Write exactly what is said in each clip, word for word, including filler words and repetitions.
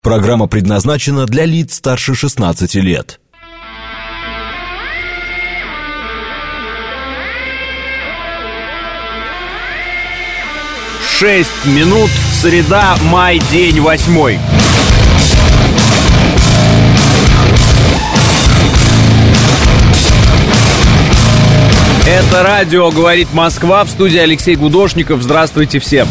Программа предназначена для лиц старше шестнадцати лет. Шесть минут, среда, май, день восьмой. Это радио «Говорит Москва», в студии Алексей Гудошников. Здравствуйте всем.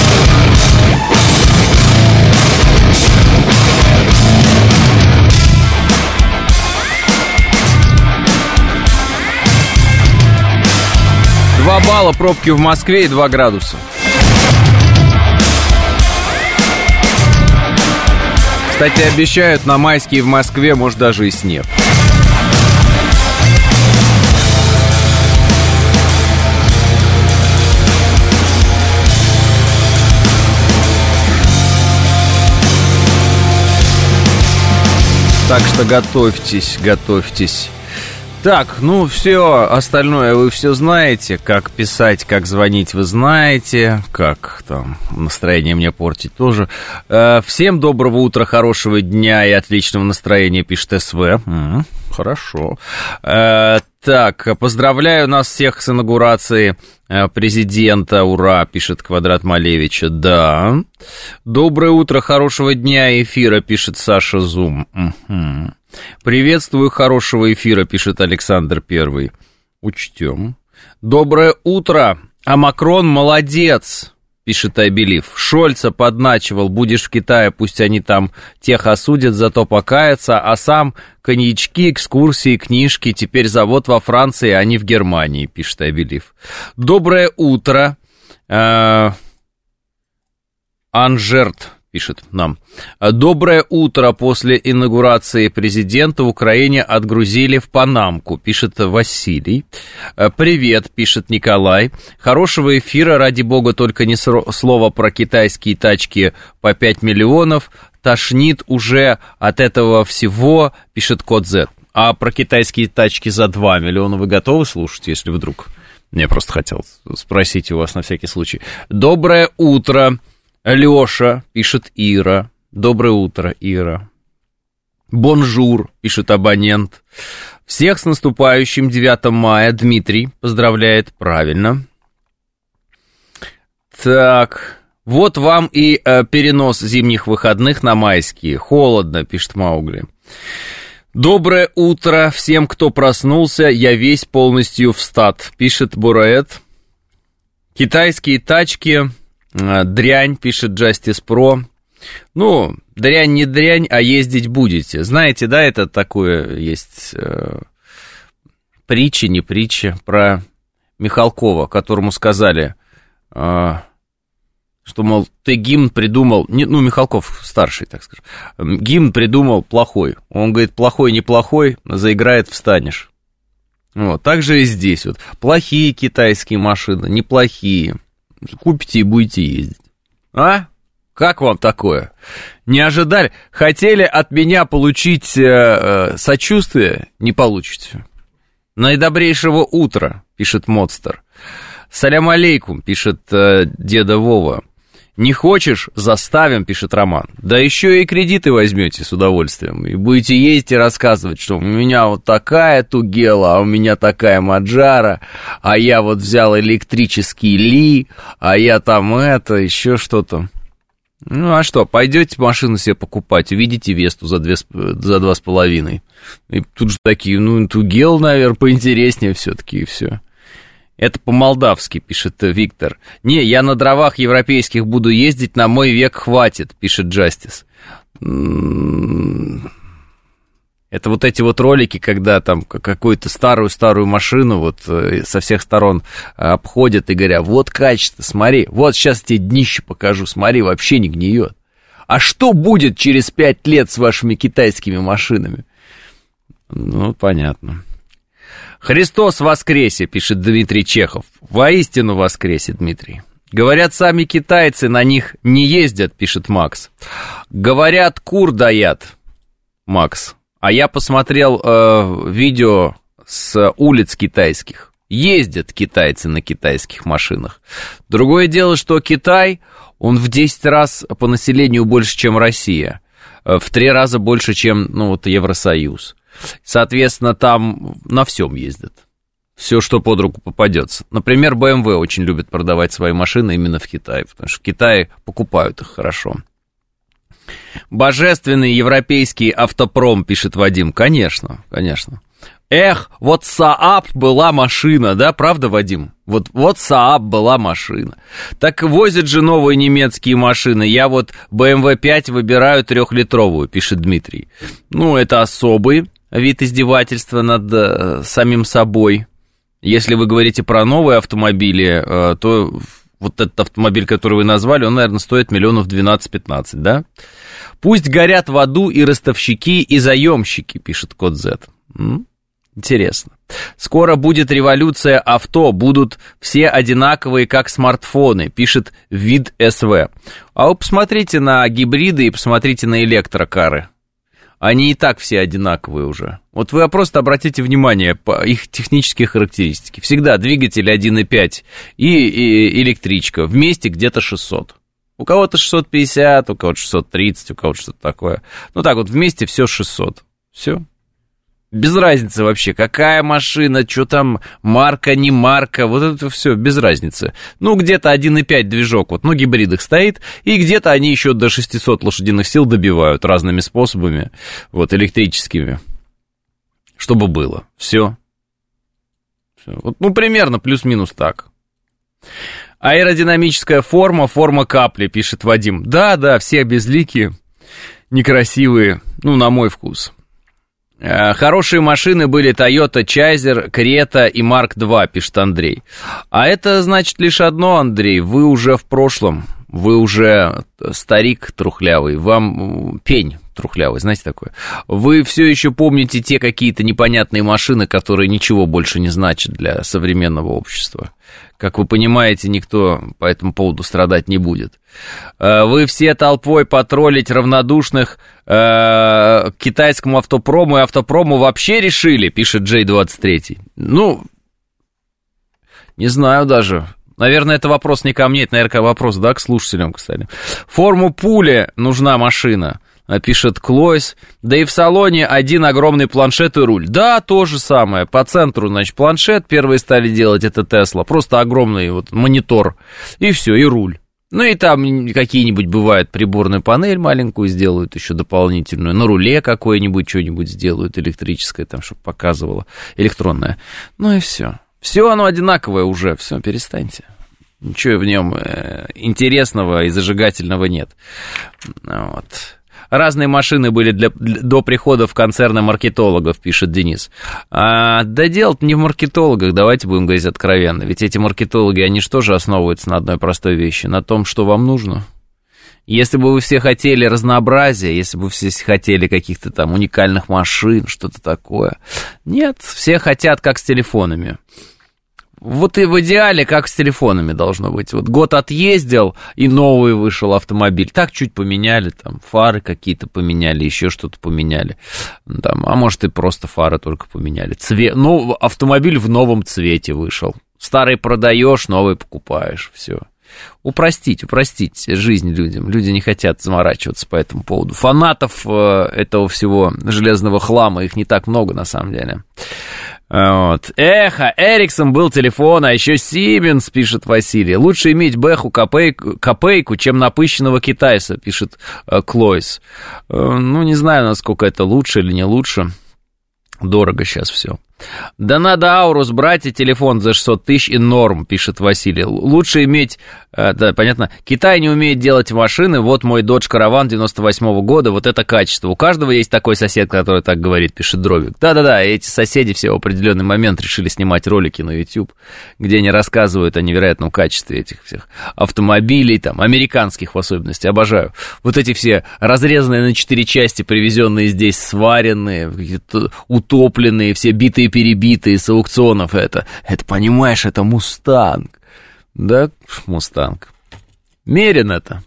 Два балла пробки в Москве и два градуса. Кстати, обещают на майские в Москве, может, даже и снег. Так что готовьтесь, готовьтесь. Так, ну все остальное вы все знаете. Как писать, как звонить вы знаете. Как там настроение мне портить тоже. э, Всем доброго утра, хорошего дня и отличного настроения, пишет СВ. М-м, Хорошо. э, Так, поздравляю нас всех с инаугурацией президента. Ура, пишет Квадрат Малевича. Да. Доброе утро, хорошего дня эфира, пишет Саша Зум. Угу. Приветствую, хорошего эфира, пишет Александр Первый. Учтем. Доброе утро, а Макрон молодец, пишет Айбелив. Шольца подначивал, будешь в Китае, пусть они там тех осудят, зато покаяться, а сам коньячки, экскурсии, книжки, теперь завод во Франции, а не в Германии, пишет Айбелив. Доброе утро, э- Анжерт пишет нам. Доброе утро. После инаугурации президента в Украине отгрузили в Панамку, пишет Василий. Привет, пишет Николай. Хорошего эфира, ради бога, только не слово про китайские тачки по пять миллионов. Тошнит уже от этого всего, пишет Код З. А про китайские тачки за два миллиона вы готовы слушать, если вдруг? Я просто хотел спросить у вас на всякий случай. Доброе утро. Лёша, пишет Ира. Доброе утро, Ира. Бонжур, пишет абонент. Всех с наступающим девятого мая. Дмитрий поздравляет. Правильно. Так, вот вам и э, перенос зимних выходных на майские. Холодно, пишет Маугли. Доброе утро всем, кто проснулся. Я весь полностью в стат, пишет Бураэт. Китайские тачки... Дрянь, пишет Justice Pro. Ну, дрянь не дрянь, а ездить будете. Знаете, да, это такое есть э, притча, не притча про Михалкова, которому сказали, э, что, мол, ты гимн придумал, не, ну, Михалков старший, так скажем, гимн придумал плохой. Он говорит, плохой, неплохой, заиграет, встанешь. Вот, так же и здесь вот. Плохие китайские машины, неплохие. Купите и будете ездить. А? Как вам такое? Не ожидали? Хотели от меня получить э, э, сочувствие? Не получите. Наидобрейшего утра, пишет Модстер. Салям алейкум, пишет э, деда Вова. Не хочешь? Заставим, пишет Роман. Да еще и кредиты возьмете с удовольствием. И будете ездить и рассказывать, что у меня вот такая Тугела, а у меня такая Маджара, а я вот взял электрический Ли, а я там это, еще что-то. Ну, а что, пойдете машину себе покупать, увидите Весту за, две, за два с половиной. И тут же такие, ну, Тугел, наверное, поинтереснее все-таки, и все. Это по-молдавски, пишет Виктор. Не, я на дровах европейских буду ездить, на мой век хватит, пишет Джастис. Это вот эти вот ролики, когда там какую-то старую-старую машину вот со всех сторон обходят и говорят, вот качество, смотри, вот сейчас тебе днище покажу, смотри, вообще не гниет. А что будет через пять лет с вашими китайскими машинами? Ну, понятно. Христос воскресе, пишет Дмитрий Чехов. Воистину воскресе, Дмитрий. Говорят, сами китайцы на них не ездят, пишет Макс. Говорят, кур доят, Макс. А я посмотрел э, видео с улиц китайских. Ездят китайцы на китайских машинах. Другое дело, что Китай, он в десять раз по населению больше, чем Россия. в три раза больше, чем, ну, вот Евросоюз. Соответственно, там на всем ездят. Все, что под руку попадется. Например, бэ эм вэ очень любит продавать свои машины именно в Китае, потому что в Китае покупают их хорошо. Божественный европейский автопром, пишет Вадим. Конечно, конечно. Эх, вот Saab была машина, да, правда, Вадим? Вот, вот Saab была машина. Так возят же новые немецкие машины. Я вот бэ эм вэ пять выбираю трехлитровую, пишет Дмитрий. Ну, это особый вид издевательства над э, самим собой. Если вы говорите про новые автомобили, э, то вот этот автомобиль, который вы назвали, он, наверное, стоит миллионов двенадцать-пятнадцать, да? Пусть горят в аду и ростовщики, и заемщики, пишет Код Z. М? Интересно. Скоро будет революция авто, будут все одинаковые, как смартфоны, пишет Вид СВ. А вы посмотрите на гибриды и посмотрите на электрокары. Они и так все одинаковые уже. Вот вы просто обратите внимание по их технические характеристики. Всегда двигатель один и пять и, и электричка. Вместе где-то шестьсот. У кого-то шестьсот пятьдесят, у кого-то шестьсот тридцать, у кого-то что-то такое. Ну так вот, вместе все шестьсот. Все. Без разницы вообще, какая машина, что там, марка, не марка, вот это все, без разницы. Ну, где-то один и пять движок, вот, ну, гибридах стоит, и где-то они еще до шестисот лошадиных сил добивают разными способами, вот, электрическими, чтобы было. Все. Вот, ну, примерно плюс-минус так. Аэродинамическая форма, форма капли, пишет Вадим. Да, да, все безликие, некрасивые, ну, на мой вкус. Хорошие машины были Toyota Chaser, Creta и Марк два, пишет Андрей. А это значит лишь одно, Андрей, вы уже в прошлом, вы уже старик трухлявый, вам пень трухлявый, знаете такое? Вы все еще помните те какие-то непонятные машины, которые ничего больше не значат для современного общества. Как вы понимаете, никто по этому поводу страдать не будет. Вы все толпой потроллить равнодушных э, к китайскому автопрому и автопрому вообще решили, пишет Джей двадцать три. Ну, не знаю даже. Наверное, это вопрос не ко мне, это, наверное, вопрос, да, к слушателям, кстати. Форму пули нужна машина, пишет Клойс. Да и в салоне один огромный планшет и руль. Да, то же самое. По центру, значит, планшет. Первые стали делать это Тесла. Просто огромный вот монитор. И все, и руль. Ну и там какие-нибудь бывает приборную панель маленькую сделают еще дополнительную. На руле какое-нибудь что-нибудь сделают электрическое, там, чтобы показывало. Электронное. Ну и все. Все оно одинаковое уже. Все, перестаньте. Ничего в нем интересного и зажигательного нет. Вот. Разные машины были для, для, до прихода в концерны маркетологов, пишет Денис. А, да дело-то не в маркетологах, давайте будем говорить откровенно. Ведь эти маркетологи, они же тоже основываются на одной простой вещи, на том, что вам нужно. Если бы вы все хотели разнообразия, если бы вы все хотели каких-то там уникальных машин, что-то такое. Нет, все хотят как с телефонами. Вот и в идеале, как с телефонами должно быть. Вот год отъездил, и новый вышел автомобиль. Так чуть поменяли, там, фары какие-то поменяли, еще что-то поменяли. Там, а может, и просто фары только поменяли. Цвет, ну, автомобиль в новом цвете вышел. Старый продаешь, новый покупаешь, все. Упростить, упростить жизнь людям. Люди не хотят заморачиваться по этому поводу. Фанатов э, этого всего железного хлама, их не так много, на самом деле. Вот. Эх, а Эриксон был телефон, а еще Siemens, пишет Василий. Лучше иметь Бэху копейку, копейку, чем напыщенного китайца, пишет э, Клойс. Э, ну, не знаю, насколько это лучше или не лучше. Дорого сейчас все. Да надо Аурус брать и телефон за шестьсот тысяч и норм, пишет Василий. Лучше иметь, э, да, понятно, Китай не умеет делать машины, вот мой Dodge Caravan девяносто восьмого года, вот это качество. У каждого есть такой сосед, который так говорит, пишет Дровик. Да-да-да, эти соседи все в определенный момент решили снимать ролики на YouTube, где они рассказывают о невероятном качестве этих всех автомобилей, там, американских в особенности, обожаю. Вот эти все разрезанные на четыре части, привезенные здесь, сваренные, утопленные, все битые перебитые с аукционов, это, это, понимаешь, это Мустанг, да, Мустанг, Мерин это.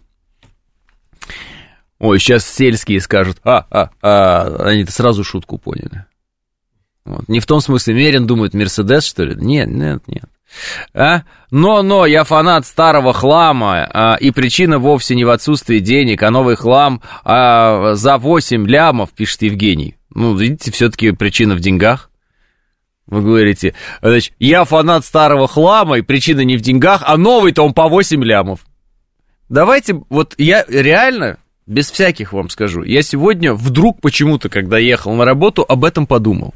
Ой, сейчас сельские скажут, а, а, а, они-то сразу шутку поняли. Вот. Не в том смысле, Мерин думает, Мерседес, что ли? Нет, нет, нет. А? Но-но, я фанат старого хлама, а, и причина вовсе не в отсутствии денег, а новый хлам а, за восемь лямов, пишет Евгений. Ну, видите, все-таки причина в деньгах. Вы говорите, значит, я фанат старого хлама, и причина не в деньгах, а новый-то он по восемь лямов. Давайте, вот я реально, без всяких вам скажу, я сегодня вдруг почему-то, когда ехал на работу, об этом подумал.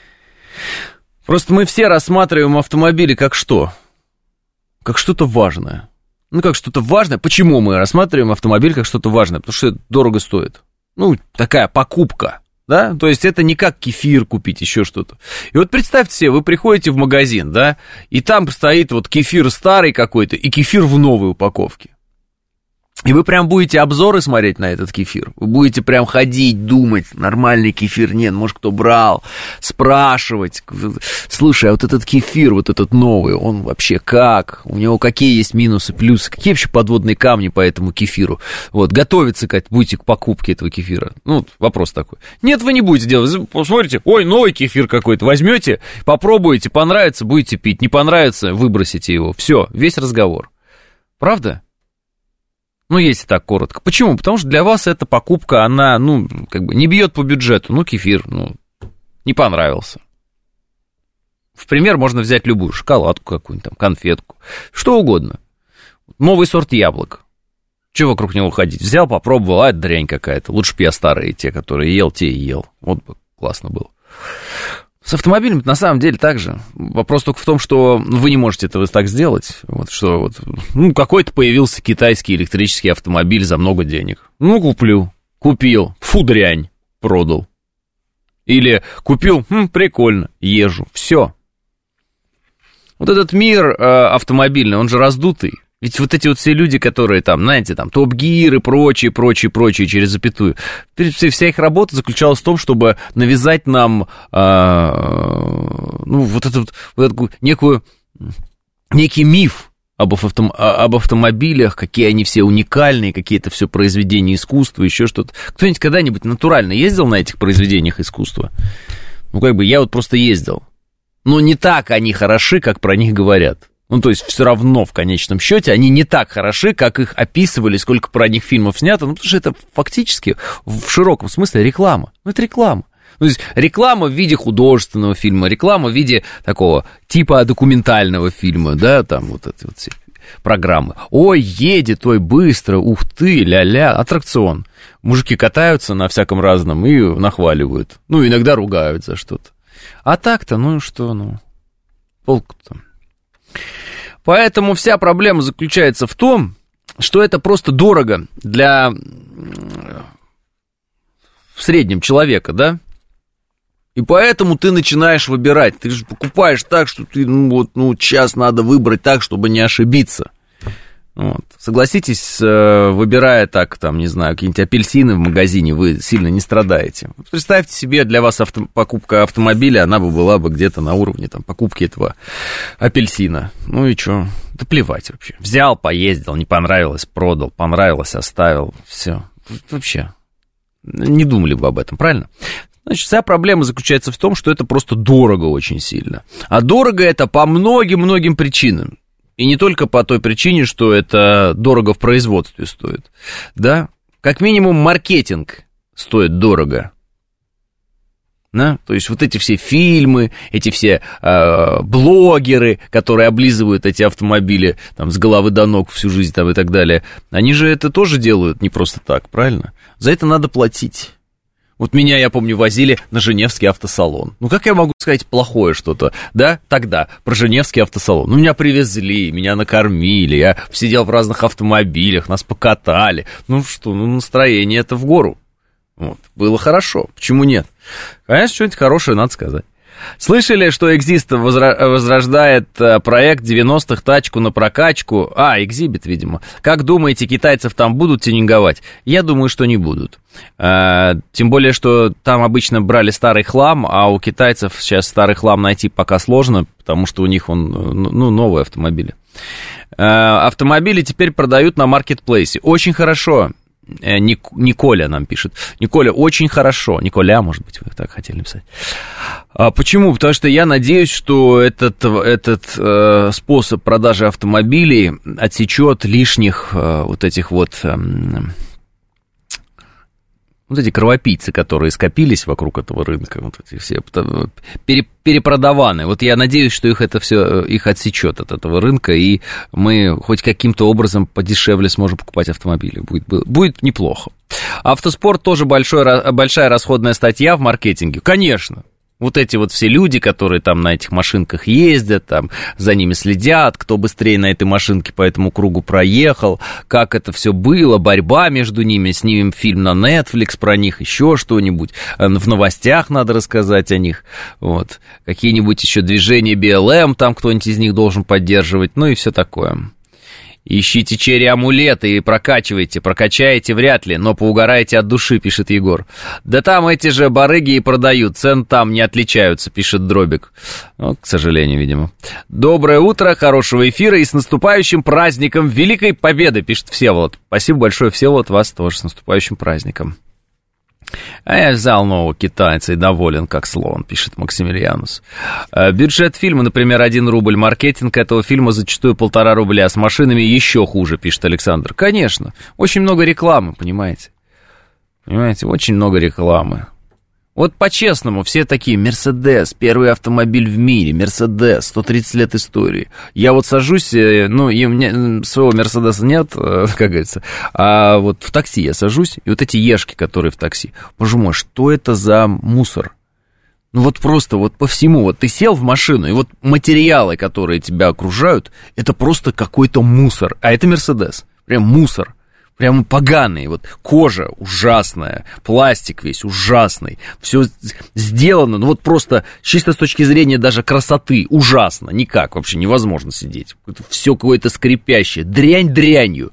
Просто мы все рассматриваем автомобили как что? Как что-то важное. Ну, как что-то важное. Почему мы рассматриваем автомобиль как что-то важное? Потому что это дорого стоит. Ну, такая покупка, да? То есть это не как кефир купить, еще что-то. И вот представьте себе, вы приходите в магазин, да, и там стоит вот кефир старый какой-то и кефир в новой упаковке. И вы прям будете обзоры смотреть на этот кефир. Вы будете прям ходить, думать, нормальный кефир, нет, может, кто брал, спрашивать. Слушай, а вот этот кефир, вот этот новый, он вообще как? У него какие есть минусы, плюсы? Какие вообще подводные камни по этому кефиру? Вот, готовиться как будете к покупке этого кефира? Ну, вот вопрос такой. Нет, вы не будете делать. Посмотрите, ой, новый кефир какой-то, возьмете, попробуете, понравится, будете пить, не понравится, выбросите его. Все, весь разговор. Правда? Ну, если так коротко. Почему? Потому что для вас эта покупка, она, ну, как бы не бьет по бюджету. Ну, кефир, ну, не понравился. В пример можно взять любую шоколадку какую-нибудь, там, конфетку, что угодно. Новый сорт яблок. Чего вокруг него ходить? Взял, попробовал, а это дрянь какая-то. Лучше бы я старые, те, которые ел, те и ел. Вот бы классно было. С автомобилем на самом деле так же. Вопрос только в том, что вы не можете этого так сделать. Вот что вот, ну, какой-то появился китайский электрический автомобиль за много денег. Ну, куплю. Купил. Фу, дрянь. Продал. Или купил. Хм, прикольно. Езжу. Все. Вот этот мир э, автомобильный, он же раздутый. Ведь вот эти вот все люди, которые там, знаете, там, Топ-Гир и прочие, прочие, прочие, через запятую, вся их работа заключалась в том, чтобы навязать нам, э, ну, вот этот, вот этот некую, некий миф об, автом, об автомобилях, какие они все уникальные, какие это все произведения искусства, еще что-то. Кто-нибудь когда-нибудь натурально ездил на этих произведениях искусства? Ну, как бы, я вот просто ездил. Но не так они хороши, как про них говорят. Ну, то есть, все равно, в конечном счете, они не так хороши, как их описывали, сколько про них фильмов снято, ну, потому что это фактически, в широком смысле, реклама. Ну, это реклама. То есть, реклама в виде художественного фильма, реклама в виде такого типа документального фильма, да, там вот эти вот все программы. Ой, едет, ой, быстро, ух ты, ля-ля, аттракцион. Мужики катаются на всяком разном и нахваливают. Ну, иногда ругают за что-то. А так-то, ну, что, ну, полку-то. Поэтому вся проблема заключается в том, что это просто дорого для в среднем человека, да? И поэтому ты начинаешь выбирать. Ты же покупаешь так, что ты, ну, вот, ну, сейчас надо выбрать так, чтобы не ошибиться. Вот. Согласитесь, выбирая так, там, не знаю, какие-нибудь апельсины в магазине, вы сильно не страдаете. Представьте себе, для вас авто, покупка автомобиля, она бы была бы где-то на уровне там, покупки этого апельсина. Ну и что? Да плевать вообще. Взял, поездил, не понравилось, продал, понравилось, оставил. Все. Вообще. Не думали бы об этом, правильно? Значит, вся проблема заключается в том, что это просто дорого очень сильно. А дорого это по многим-многим причинам. И не только по той причине, что это дорого в производстве стоит, да? Как минимум маркетинг стоит дорого, да? То есть вот эти все фильмы, эти все э, блогеры, которые облизывают эти автомобили там, с головы до ног всю жизнь там, и так далее, они же это тоже делают не просто так, правильно? За это надо платить. Вот меня, я помню, возили на Женевский автосалон. Ну, как я могу сказать плохое что-то, да, тогда, про Женевский автосалон? Ну, меня привезли, меня накормили, я сидел в разных автомобилях, нас покатали. Ну, что, ну, настроение это в гору. Вот, было хорошо, почему нет? Конечно, что-нибудь хорошее надо сказать. Слышали, что Exist возрождает проект девяностых тачку на прокачку? А, Exhibit, видимо. Как думаете, китайцев там будут тюнинговать? Я думаю, что не будут. А, тем более, что там обычно брали старый хлам, а у китайцев сейчас старый хлам найти пока сложно, потому что у них он, ну, новые автомобили. А, автомобили теперь продают на маркетплейсе. Очень хорошо. Ник, Николя нам пишет. Николя, очень хорошо. Николя, может быть, вы так хотели написать. А почему? Потому что я надеюсь, что этот, этот э, способ продажи автомобилей отсечет лишних э, вот этих вот... Э, Вот эти кровопийцы, которые скопились вокруг этого рынка, вот эти все пере, перепродаваны. Вот я надеюсь, что их это все их отсечет от этого рынка, и мы хоть каким-то образом подешевле сможем покупать автомобили. Будет, будет неплохо. Автоспорт тоже большой, большая расходная статья в маркетинге. Конечно. Вот эти вот все люди, которые там на этих машинках ездят, там за ними следят, кто быстрее на этой машинке по этому кругу проехал, как это все было, борьба между ними, снимем фильм на Netflix про них, еще что-нибудь, в новостях надо рассказать о них, вот, какие-нибудь еще движения би эл эм, там кто-нибудь из них должен поддерживать, ну и все такое. Ищите черри-амулеты и прокачивайте. Прокачаете вряд ли, но поугараете от души, пишет Егор. Да там эти же барыги и продают, цен там не отличаются, пишет Дробик. Ну, к сожалению, видимо. Доброе утро, хорошего эфира и с наступающим праздником Великой Победы, пишет Всеволод. Спасибо большое, Всеволод, вас тоже с наступающим праздником. А я взял нового китайца и доволен, как слон, пишет Максимилианус. Бюджет фильма, например, один рубль. Маркетинг этого фильма зачастую полтора рубля. А с машинами еще хуже, пишет Александр. Конечно, очень много рекламы, понимаете? Понимаете, очень много рекламы. Вот по-честному, все такие, Мерседес, первый автомобиль в мире, Мерседес, сто тридцать лет истории. Я вот сажусь, ну, и у меня своего Мерседеса нет, как говорится, а вот в такси я сажусь, и вот эти ешки, которые в такси, боже мой, что это за мусор? Ну вот просто вот по всему, вот ты сел в машину, и вот материалы, которые тебя окружают, это просто какой-то мусор, а это Мерседес, прям мусор. Прямо поганые, вот кожа ужасная, пластик весь ужасный, все сделано, ну вот просто чисто с точки зрения даже красоты ужасно, никак, вообще невозможно сидеть, все какое-то скрипящее, дрянь дрянью.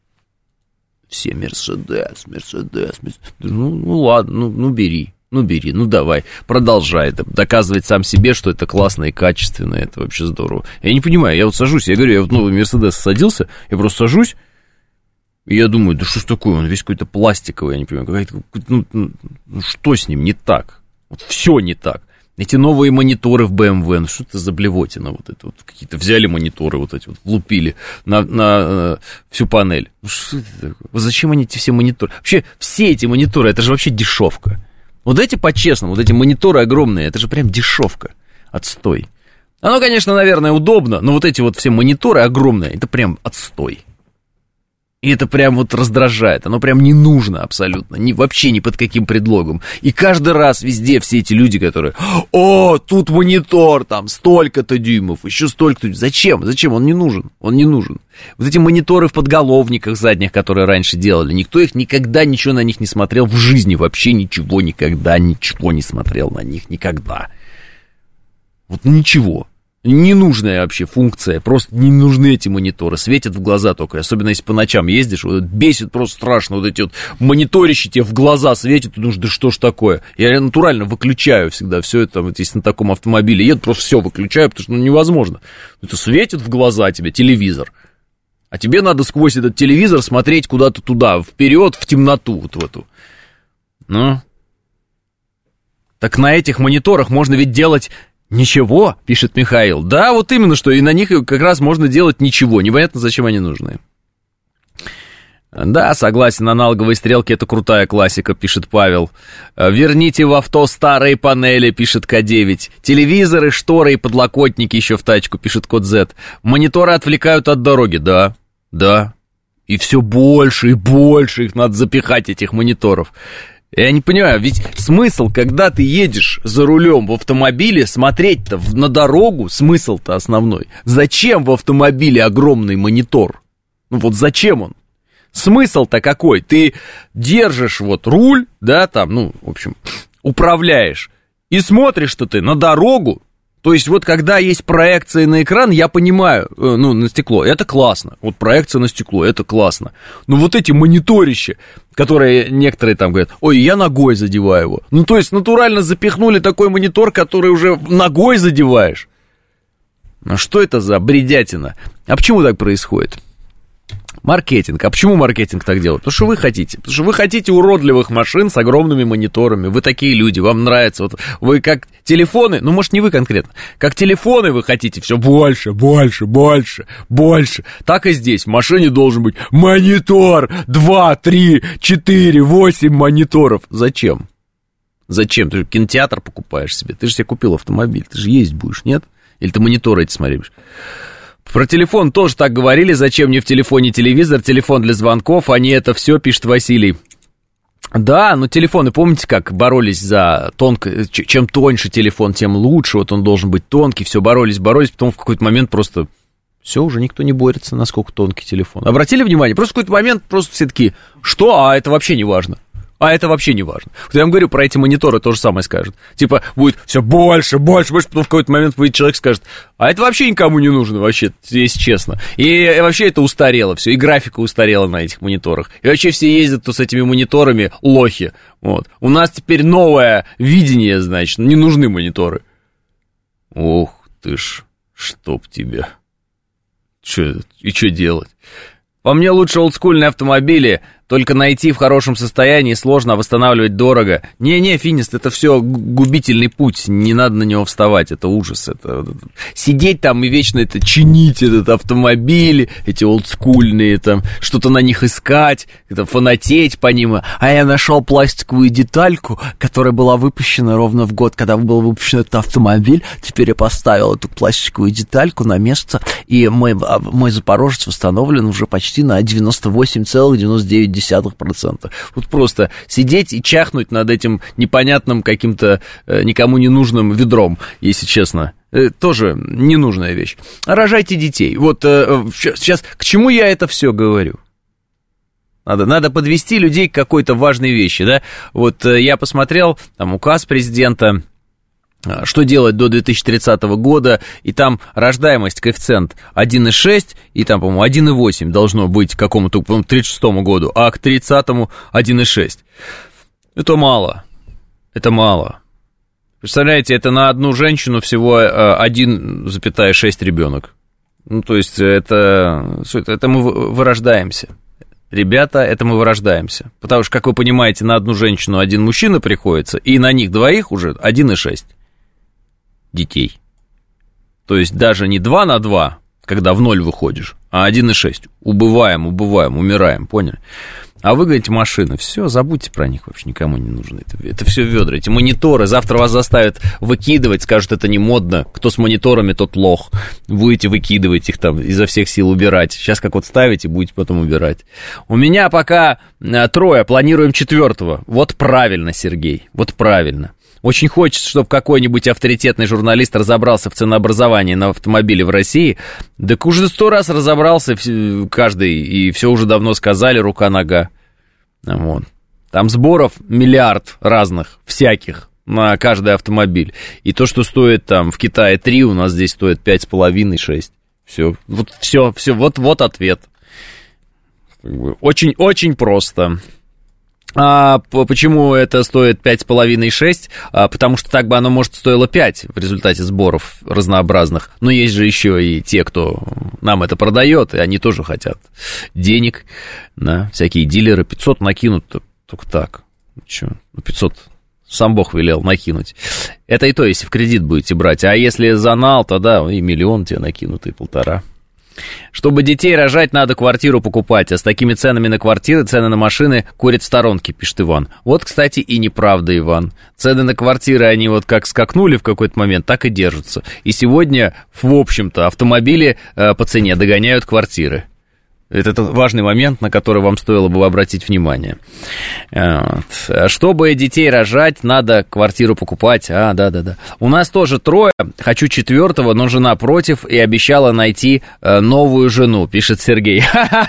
Все Мерседес, Мерседес, Мерседес, ну, ну ладно, ну, ну бери. Ну, бери, ну, давай, продолжай это, доказывать сам себе, что это классно и качественно, это вообще здорово. Я не понимаю, я вот сажусь, я говорю, я вот новый Мерседес садился, я просто сажусь, и я думаю, да что ж такое, он весь какой-то пластиковый, я не понимаю, какая-то, ну, ну, что с ним не так? Вот все не так. Эти новые мониторы в бэ эм вэ, ну что это за блевотина вот это вот, какие-то взяли мониторы вот эти вот, влупили на, на, на всю панель. Ну что это такое? Зачем они эти все мониторы? Вообще, все эти мониторы, это же вообще дешевка. Вот эти по-честному, вот эти мониторы огромные, это же прям дешевка. Отстой. Оно, конечно, наверное, удобно, но вот эти вот все мониторы огромные, это прям отстой. И это прям вот раздражает, оно прям не нужно абсолютно, ни, вообще ни под каким предлогом. И каждый раз везде все эти люди, которые, о, тут монитор, там, столько-то дюймов, еще столько-то дюймов. Зачем? Зачем? Он не нужен, он не нужен. Вот эти мониторы в подголовниках задних, которые раньше делали, никто их никогда, ничего на них не смотрел в жизни, вообще ничего, никогда, ничего не смотрел на них, никогда. Вот ничего. Ненужная вообще функция, просто не нужны эти мониторы, светят в глаза только, особенно если по ночам ездишь, вот, бесит просто страшно, вот эти вот мониторищи тебе в глаза светят, ты думаешь, да что ж такое, я натурально выключаю всегда все это, вот, если на таком автомобиле еду, просто все выключаю, потому что ну, невозможно, это светит в глаза тебе телевизор, а тебе надо сквозь этот телевизор смотреть куда-то туда, вперед, в темноту вот в эту, ну, так на этих мониторах можно ведь делать... Ничего, пишет Михаил. Да, вот именно что, и на них как раз можно делать ничего. Непонятно, зачем они нужны. Да, согласен, аналоговые стрелки — это крутая классика, пишет Павел. Верните в авто старые панели, пишет К девять. Телевизоры, шторы и подлокотники еще в тачку, пишет Код З. Мониторы отвлекают от дороги, да, да. И все больше и больше их надо запихать, этих мониторов. Я не понимаю, ведь смысл, когда ты едешь за рулем в автомобиле, смотреть-то на дорогу, смысл-то основной. Зачем в автомобиле огромный монитор? Ну вот зачем он? Смысл-то какой? Ты держишь вот руль, да, там, ну, в общем, управляешь, и смотришь-то ты на дорогу. То есть вот когда есть проекция на экран, я понимаю, ну, на стекло, это классно. Вот проекция на стекло, это классно. Но вот эти мониторища, которые некоторые там говорят, ой, я ногой задеваю его. Ну, то есть натурально запихнули такой монитор, который уже ногой задеваешь. Ну, что это за бредятина? А почему так происходит? Маркетинг. А почему маркетинг так делает? Потому что вы хотите. Потому что вы хотите уродливых машин с огромными мониторами. Вы такие люди, вам нравится. Вот вы как телефоны, ну, может, не вы конкретно, как телефоны вы хотите все больше, больше, больше, больше. Так и здесь. В машине должен быть монитор. Два, три, четыре, восемь мониторов. Зачем? Зачем? Ты же кинотеатр покупаешь себе. Ты же себе купил автомобиль. Ты же ездить будешь, нет? Или ты мониторы эти смотришь? Про телефон тоже так говорили. Зачем мне в телефоне телевизор, телефон для звонков, а не это все, пишет Василий. Да, но телефоны, помните, как боролись за тонко... Чем тоньше телефон, тем лучше. Вот он должен быть тонкий. Все, боролись, боролись. Потом в какой-то момент просто... Все, уже никто не борется, насколько тонкий телефон. Обратили внимание? Просто в какой-то момент просто все такие, что? А это вообще не важно. А это вообще не важно. Вот я вам говорю, про эти мониторы то же самое скажут. Типа, будет все больше, больше, больше, потом в какой-то момент будет человек скажет, а это вообще никому не нужно, вообще, если честно. И вообще это устарело все, и графика устарела на этих мониторах. И вообще все ездят то с этими мониторами лохи. Вот. У нас теперь новое видение, значит, не нужны мониторы. Ох ты ж, чтоб тебя. Че, и что делать? По мне лучше олдскульные автомобили, только найти в хорошем состоянии сложно, а восстанавливать дорого. Не-не, Финист, это все губительный путь, не надо на него вставать, это ужас. Это... Сидеть там и вечно это чинить, этот автомобиль, эти олдскульные, там, что-то на них искать, это, фанатеть по ним. А я нашел пластиковую детальку, которая была выпущена ровно в год, когда был выпущен этот автомобиль. Теперь я поставил эту пластиковую детальку на место, и мой, мой Запорожец восстановлен уже почти на девяносто восемь целых девяносто девять десятых процента. Вот просто сидеть и чахнуть над этим непонятным каким-то э, никому не нужным ведром, если честно. Э, тоже ненужная вещь. Рожайте детей. Вот э, сейчас к чему я это все говорю? Надо, надо подвести людей к какой-то важной вещи, да? Вот э, я посмотрел, там указ президента, что делать до две тысячи тридцатого года, и там рождаемость, коэффициент один и шесть, и там, по-моему, один и восемь должно быть к какому-то, по-моему, тридцать шестому году, а к тридцатому один и шесть. Это мало, это мало. Представляете, это на одну женщину всего один и шесть ребенок. Ну, то есть, это, это мы вырождаемся. Ребята, это мы вырождаемся. Потому что, как вы понимаете, на одну женщину один мужчина приходится, и на них двоих уже один и шесть детей. То есть даже не два на два, когда в ноль выходишь, а один и шесть. Убываем, убываем, умираем, поняли? А вы говорите, машины, все, забудьте про них, вообще никому не нужно. Это, это все ведра, эти мониторы, завтра вас заставят выкидывать, скажут, это не модно. Кто с мониторами, тот лох. Будете выкидывать их там, изо всех сил убирать. Сейчас как вот ставите, будете потом убирать. У меня пока трое, планируем четвертого. Вот правильно, Сергей, вот правильно. Очень хочется, чтобы какой-нибудь авторитетный журналист разобрался в ценообразовании на автомобиле в России. Так уже сто раз разобрался каждый, и все уже давно сказали, рука-нога. Вот. Там сборов миллиард разных, всяких, на каждый автомобиль. И то, что стоит там в Китае три, у нас здесь стоит пять с половиной, шесть. Все, вот, все, все, вот, вот ответ. Очень-очень просто. А почему это стоит пять с половиной шесть? А, потому что так бы оно, может, стоило пять в результате сборов разнообразных. Но есть же еще и те, кто нам это продает, и они тоже хотят денег. Да? Всякие дилеры пятьсот накинут только так. Че? пятьсот сам Бог велел накинуть. Это и то, если в кредит будете брать. А если за нал, то да, и миллион тебе накинут, и полтора. Чтобы детей рожать, надо квартиру покупать, а с такими ценами на квартиры, цены на машины курят в сторонке, пишет Иван. Вот, кстати, и неправда, Иван. Цены на квартиры, они вот как скакнули в какой-то момент, так и держатся. И сегодня, в общем-то, автомобили э, по цене догоняют квартиры. Это важный момент, на который вам стоило бы обратить внимание. Вот. Чтобы детей рожать, надо квартиру покупать. А, да-да-да. У нас тоже трое. Хочу четвертого, но жена против и обещала найти новую жену, пишет Сергей.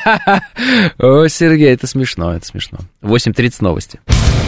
О, Сергей, это смешно, это смешно. восемь тридцать новости.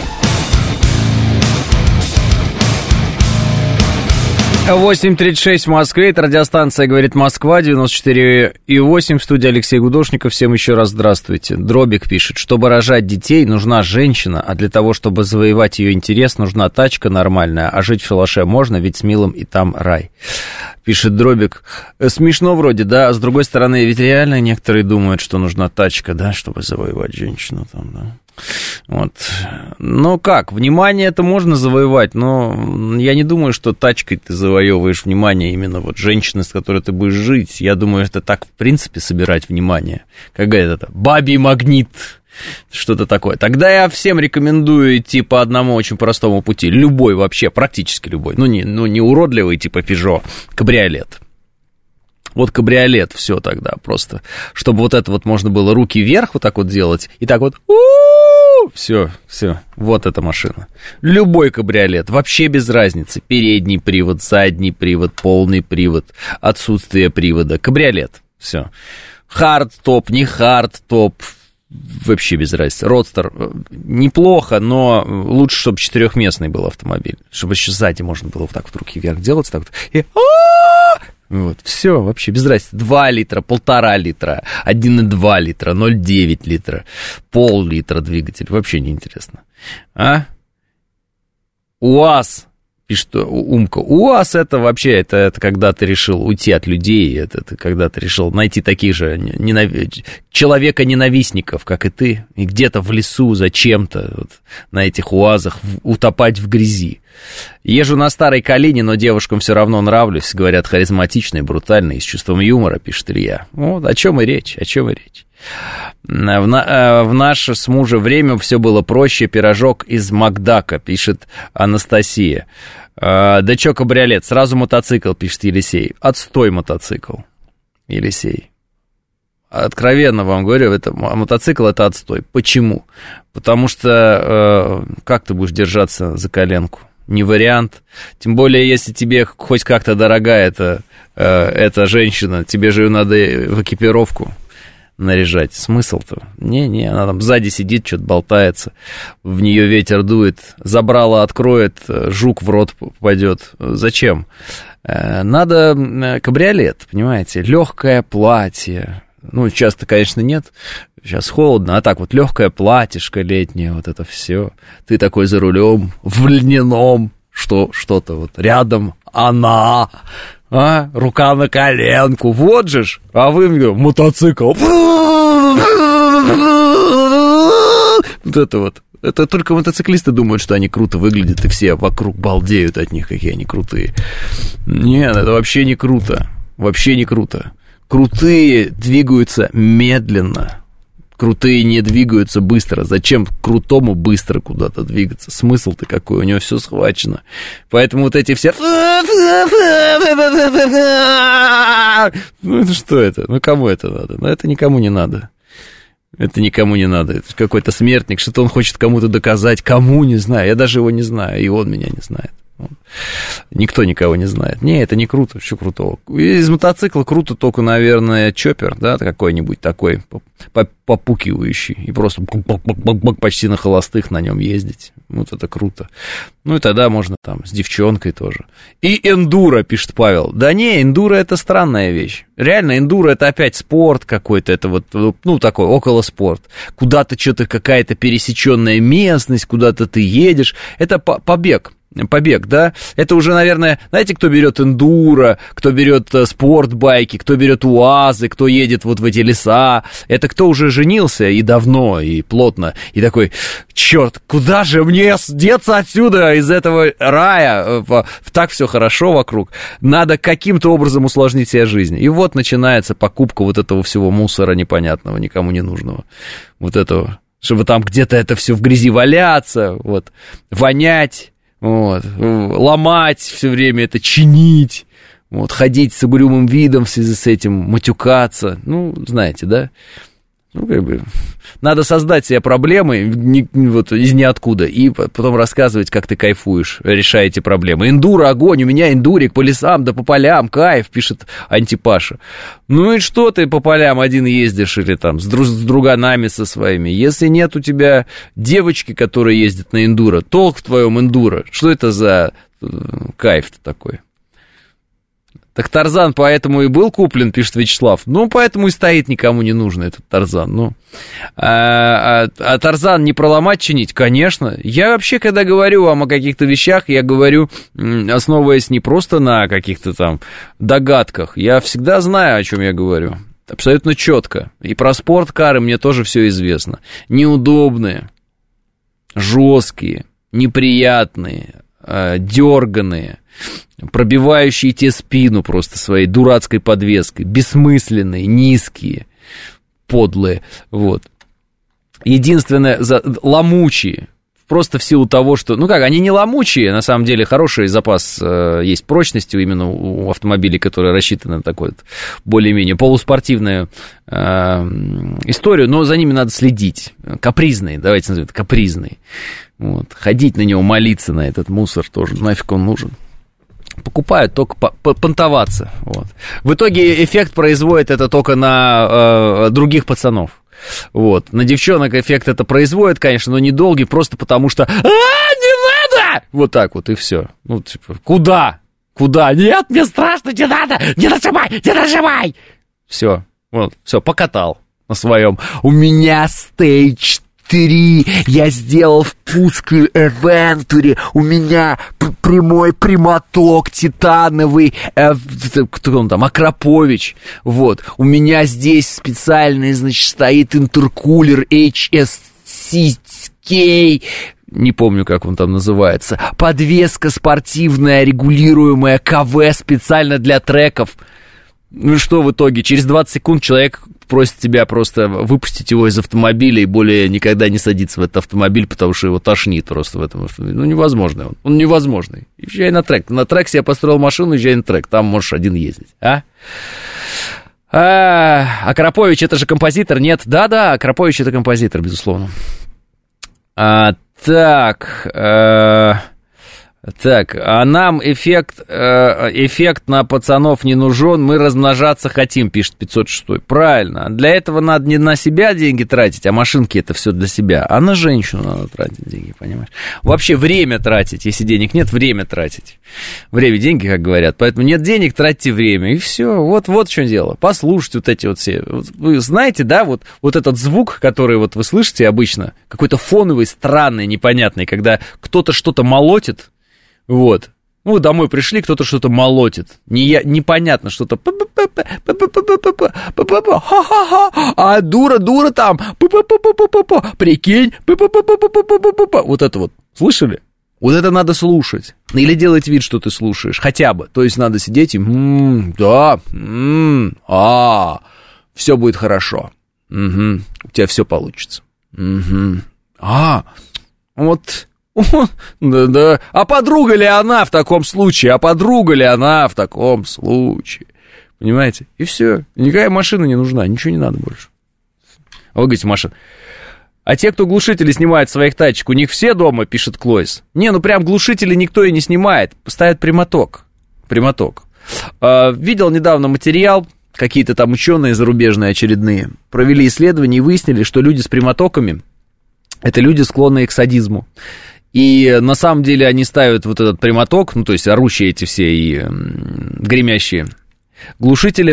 восемь тридцать шесть в Москве, это радиостанция «Говорит Москва», девяносто четыре и восемь, в студии Алексей Гудошников. Всем еще раз здравствуйте. Дробик пишет, чтобы рожать детей, нужна женщина, а для того, чтобы завоевать ее интерес, нужна тачка нормальная, а жить в шалаше можно, ведь с милым и там рай. Пишет Дробик. Смешно вроде, да, а с другой стороны, ведь реально некоторые думают, что нужна тачка, да, чтобы завоевать женщину там, да. Вот. Ну как, внимание это можно завоевать, но я не думаю, что тачкой ты завоевываешь внимание именно вот женщины, с которой ты будешь жить. Я думаю, это так, в принципе, собирать внимание. Какая-то бабий магнит, что-то такое. Тогда я всем рекомендую идти по одному очень простому пути. Любой вообще, практически любой. Ну, не, ну, не уродливый, типа Peugeot, кабриолет. Вот кабриолет, все тогда просто. Чтобы вот это вот можно было руки вверх вот так вот делать, и так вот, все, все, вот эта машина. Любой кабриолет, вообще без разницы. Передний привод, задний привод, полный привод, отсутствие привода. Кабриолет, все. Хард-топ, не хард-топ, вообще без разницы. Родстер неплохо, но лучше, чтобы четырехместный был автомобиль. Чтобы еще сзади можно было вот так вот руки вверх делать, так вот, и... Вот, все, вообще без разницы. два литра, полтора литра, один и два литра, ноль целых девять литра, пол-литра двигатель. Вообще неинтересно. А? УАЗ, пишет Умка. УАЗ это вообще, это, это когда ты решил уйти от людей, это, это когда ты решил найти таких же ненав... человека-ненавистников, как и ты, и где-то в лесу зачем-то вот, на этих УАЗах утопать в грязи. Езжу на старой Калине, но девушкам все равно нравлюсь, говорят, харизматичный, брутальный, и с чувством юмора, пишет Илья. Вот, о чем и речь, о чем и речь. В, на, в наше с мужем время все было проще, пирожок из Макдака, пишет Анастасия. Да чё, кабриолет, сразу мотоцикл, пишет Елисей. Отстой мотоцикл, Елисей. Откровенно вам говорю, это, мотоцикл это отстой. Почему? Потому что э, как ты будешь держаться за коленку? Не вариант. Тем более, если тебе хоть как-то дорога эта, э, эта женщина, тебе же ее надо в экипировку наряжать. Смысл-то? Не-не, она там сзади сидит, что-то болтается, в нее ветер дует, забрало откроет, жук в рот попадет. Зачем? Э, надо кабриолет, понимаете, легкое платье. Ну, часто, конечно, нет. Сейчас холодно, а так вот легкое платьишко летнее, вот это все. Ты такой за рулем, в льняном, что, что-то вот рядом, она, а, рука на коленку, вот же ж, а вы мне мотоцикл. Вот это вот. Это только мотоциклисты думают, что они круто выглядят, и все вокруг балдеют от них, какие они крутые. Нет, это вообще не круто, вообще не круто. Крутые двигаются медленно. Крутые не двигаются быстро. Зачем крутому быстро куда-то двигаться? Смысл-то какой? У него все схвачено. Поэтому вот эти все... Ну, это что это? Ну, кому это надо? Ну, это никому не надо. Это никому не надо. Это какой-то смертник, что-то он хочет кому-то доказать. Кому, не знаю. Я даже его не знаю, и он меня не знает. Никто никого не знает. Не, это не круто, что крутого. Из мотоцикла круто только, наверное, чоппер, да, какой-нибудь такой попукивающий. И просто почти на холостых на нем ездить. Вот это круто. Ну и тогда можно там с девчонкой тоже. И эндуро, пишет Павел. Да не, эндуро это странная вещь. Реально, эндуро это опять спорт какой-то. Это вот, ну, такой околоспорт. Куда-то что-то какая-то пересеченная местность, куда-то ты едешь. Это побег. Побег, да, это уже, наверное, знаете, кто берет эндуро, кто берет спортбайки, кто берет УАЗы, кто едет вот в эти леса, это кто уже женился и давно, и плотно, и такой, черт, куда же мне деться отсюда, из этого рая, так все хорошо вокруг, надо каким-то образом усложнить себе жизнь, и вот начинается покупка вот этого всего мусора непонятного, никому не нужного, вот этого, чтобы там где-то это все в грязи валяться, вот, вонять. Вот, ломать все время это, чинить, вот, ходить с угрюмым видом в связи с этим, матюкаться, ну, знаете, да, ну, как бы, надо создать себе проблемы не, вот, из ниоткуда и потом рассказывать, как ты кайфуешь, решая эти проблемы. Эндуро, огонь, у меня эндурик по лесам, да по полям, кайф, пишет Антипаша. Ну и что ты по полям один ездишь или там с, друг, с друганами со своими? Если нет у тебя девочки, которые ездят на эндуро, толк в твоем эндуро, что это за кайф-то такой? Так Тарзан поэтому и был куплен, пишет Вячеслав. Ну, поэтому и стоит никому не нужно этот Тарзан. Ну, а, а, а Тарзан не проломать, чинить? Конечно. Я вообще, когда говорю вам о каких-то вещах, я говорю, основываясь не просто на каких-то там догадках. Я всегда знаю, о чем я говорю. Абсолютно четко. И про спорткары мне тоже все известно. Неудобные, жесткие, неприятные, дерганые, пробивающие тебе спину просто своей дурацкой подвеской, бессмысленные, низкие, подлые, вот. Единственное, за, ломучие, просто в силу того, что, ну как, они не ломучие, на самом деле хороший запас э, есть прочности именно у автомобилей, которые рассчитаны на такой вот более-менее полуспортивную э, историю, но за ними надо следить, капризные, давайте назовем это капризные, вот. Ходить на него, молиться на этот мусор тоже, нафиг он нужен. Покупают только понтоваться. Вот. В итоге эффект производит это только на э, других пацанов. Вот. На девчонок эффект это производит, конечно, но недолгий, просто потому что «А, не надо!» Вот так вот и все. Ну, типа, куда? Куда? Нет, мне страшно, не надо! Не нажимай, не нажимай! Все, вот, все, покатал на своем. У меня стейдж три, я сделал в Пусской Эвентуре, у меня п- прямой прямоток титановый, э, кто он там, Акрапович, вот, у меня здесь специальный, значит, стоит интеркулер эйч эс си кей, не помню, как он там называется, подвеска спортивная, регулируемая, КВ специально для треков. Ну и что в итоге? Через двадцать секунд человек просит тебя просто выпустить его из автомобиля и более никогда не садиться в этот автомобиль, потому что его тошнит просто в этом автомобиле. Ну, невозможно он. Он невозможный. Езжай на трек. На трек себе построил машину, езжай на трек. Там можешь один ездить. А? А, Акрапович, это же композитор? Нет. Да-да, Акрапович это композитор, безусловно. А, так... А... Так, а нам эффект, э, эффект на пацанов не нужен, мы размножаться хотим, пишет пятьсот шестой. Правильно, для этого надо не на себя деньги тратить, а машинки это все для себя, а на женщину надо тратить деньги, понимаешь? Вообще время тратить, если денег нет, время тратить. Время, деньги, как говорят, поэтому нет денег, тратьте время, и все, вот, вот в чем дело. Послушайте вот эти вот все, вы знаете, да, вот, вот этот звук, который вот вы слышите обычно, какой-то фоновый, странный, непонятный, когда кто-то что-то молотит. Вот. Ну, домой пришли, кто-то что-то молотит. Не я, непонятно, что-то. А дура, дура там. Прикинь. Вот это вот. Слышали? Вот это надо слушать. Или делать вид, что ты слушаешь. Хотя бы. То есть надо сидеть и... Да. А. Все будет хорошо. У тебя все получится. А. Вот... Да, да. А подруга ли она в таком случае? А подруга ли она в таком случае? Понимаете? И все. Никакая машина не нужна, ничего не надо больше. А вы говорите, машина. А те, кто глушители снимает своих тачек, у них все дома, пишет Клойс. Не, ну прям глушители никто и не снимает. Ставят прямоток. Прямоток. А, видел недавно материал, какие-то там ученые зарубежные очередные провели исследования и выяснили, что люди с прямотоками — это люди, склонные к садизму. И на самом деле они ставят вот этот прямоток, ну, то есть орущие эти все и э, гремящие глушители,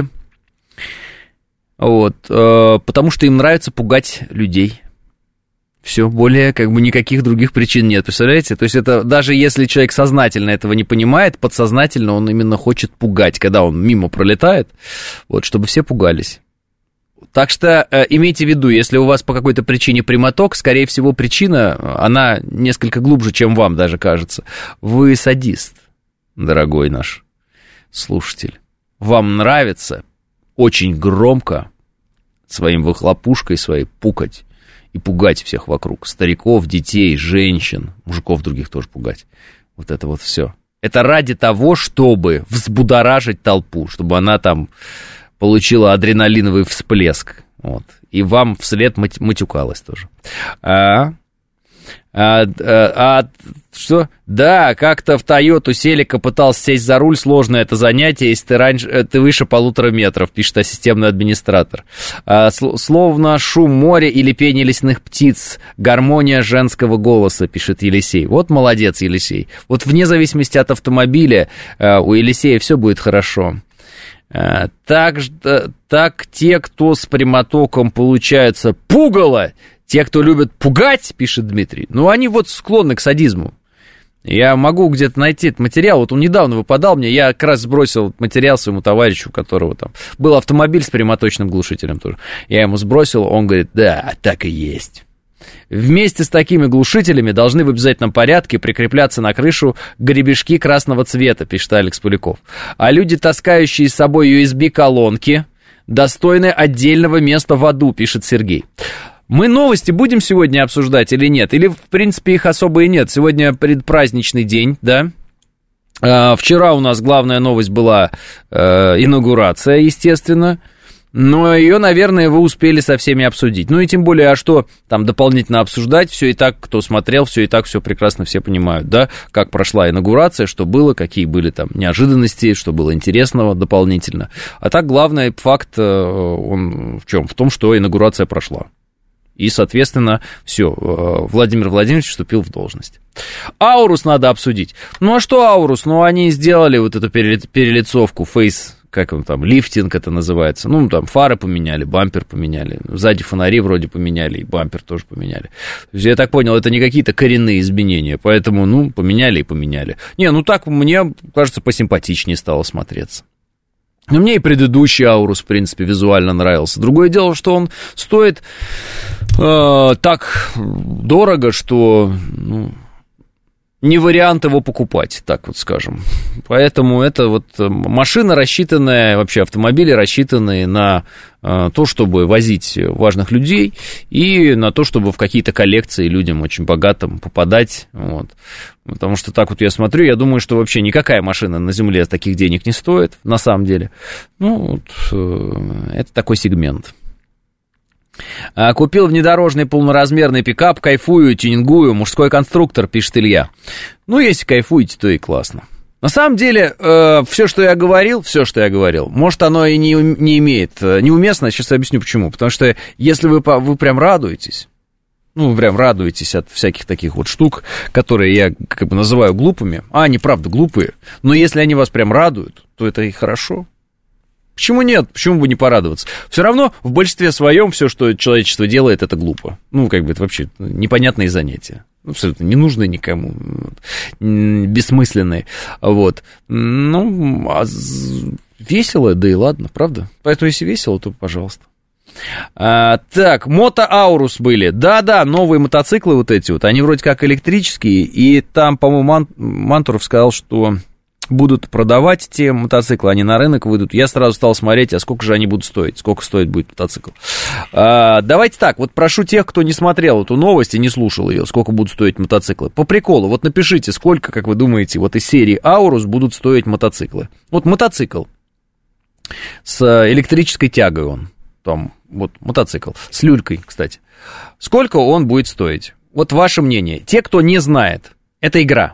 вот, э, потому что им нравится пугать людей. Все, более как бы никаких других причин нет, представляете? То есть это даже если человек сознательно этого не понимает, подсознательно он именно хочет пугать, когда он мимо пролетает, вот, чтобы все пугались. Так что э, имейте в виду, если у вас по какой-то причине прямоток, скорее всего, причина, она несколько глубже, чем вам даже кажется. Вы садист, дорогой наш слушатель. Вам нравится очень громко своим выхлопушкой своей пукать и пугать всех вокруг. Стариков, детей, женщин, мужиков других тоже пугать. Вот это вот все. Это ради того, чтобы взбудоражить толпу, чтобы она там... получила адреналиновый всплеск, вот, и вам вслед мат- матюкалась тоже. А, а, а, а что? Да, как-то в Тойоту Селика пытался сесть за руль, сложное это занятие, если ты, раньше, ты выше полутора метров, пишет системный администратор. А, словно шум моря или пение лесных птиц, гармония женского голоса, пишет Елисей. Вот молодец, Елисей. Вот вне зависимости от автомобиля у Елисея все будет хорошо. Так, так те, кто с прямотоком получается пугало, те, кто любят пугать, пишет Дмитрий, ну, они вот склонны к садизму. Я могу где-то найти этот материал, вот он недавно выпадал мне, я как раз сбросил материал своему товарищу, у которого там был автомобиль с прямоточным глушителем тоже. Я ему сбросил, он говорит, да, так и есть. Вместе с такими глушителями должны в обязательном порядке прикрепляться на крышу гребешки красного цвета, пишет Алекс Поляков. А люди, таскающие с собой ю эс би-колонки, достойны отдельного места в аду, пишет Сергей. Мы новости будем сегодня обсуждать или нет? Или, в принципе, их особо и нет? Сегодня предпраздничный день, да? А, вчера у нас главная новость была э, инаугурация, естественно. Но ее, наверное, вы успели со всеми обсудить. Ну и тем более, а что там дополнительно обсуждать? Все и так, кто смотрел, все и так, все прекрасно все понимают, да? Как прошла инаугурация, что было, какие были там неожиданности, что было интересного дополнительно. А так, главный факт, он в чем? В том, что инаугурация прошла. И, соответственно, все, Владимир Владимирович вступил в должность. Аурус надо обсудить. Ну, а что Аурус? Ну, они сделали вот эту перелицовку, фейс, как он там, лифтинг это называется. Ну, там, фары поменяли, бампер поменяли. Сзади фонари вроде поменяли, и бампер тоже поменяли. То есть, я так понял, это не какие-то коренные изменения, поэтому, ну, поменяли и поменяли. Не, ну, так, мне кажется, посимпатичнее стало смотреться. Но мне и предыдущий Аурус, в принципе, визуально нравился. Другое дело, что он стоит э, так дорого, что ну, не вариант его покупать, так вот скажем. Поэтому это вот машина, рассчитанная, вообще автомобили, рассчитанные на э, то, чтобы возить важных людей и на то, чтобы в какие-то коллекции людям очень богатым попадать. Вот. Потому что так вот я смотрю, я думаю, что вообще никакая машина на земле таких денег не стоит, на самом деле. Ну, вот, э, это такой сегмент. Купил внедорожный полноразмерный пикап, кайфую, тюнингую, мужской конструктор, пишет Илья. Ну, если кайфуете, то и классно. На самом деле, э, все, что я говорил, все, что я говорил, может, оно и не, не имеет, неуместно, сейчас объясню почему. Потому что если вы, вы прям радуетесь, ну, прям радуетесь от всяких таких вот штук, которые я как бы называю глупыми, а они правда глупые, но если они вас прям радуют, то это и хорошо. Почему нет? Почему бы не порадоваться? Все равно в большинстве своем все, что человечество делает, это глупо. Ну, как бы это вообще непонятные занятия. Абсолютно ненужные никому, бессмысленные. Вот. Ну, а весело, да и ладно, правда? Поэтому если весело, то пожалуйста. А, так, мото-аурус были. Да-да, новые мотоциклы вот эти вот, они вроде как электрические, и там, по-моему, Ман- Мантуров сказал, что будут продавать те мотоциклы, они на рынок выйдут. Я сразу стал смотреть, а сколько же они будут стоить, сколько стоит будет мотоцикл. А, давайте так, вот прошу тех, кто не смотрел эту новость и не слушал ее, сколько будут стоить мотоциклы. По приколу, вот напишите, сколько, как вы думаете, вот из серии Аурус будут стоить мотоциклы. Вот мотоцикл с электрической тягой он, там, вот мотоцикл, с люлькой, кстати. Сколько он будет стоить? Вот ваше мнение. Те, кто не знает, это игра.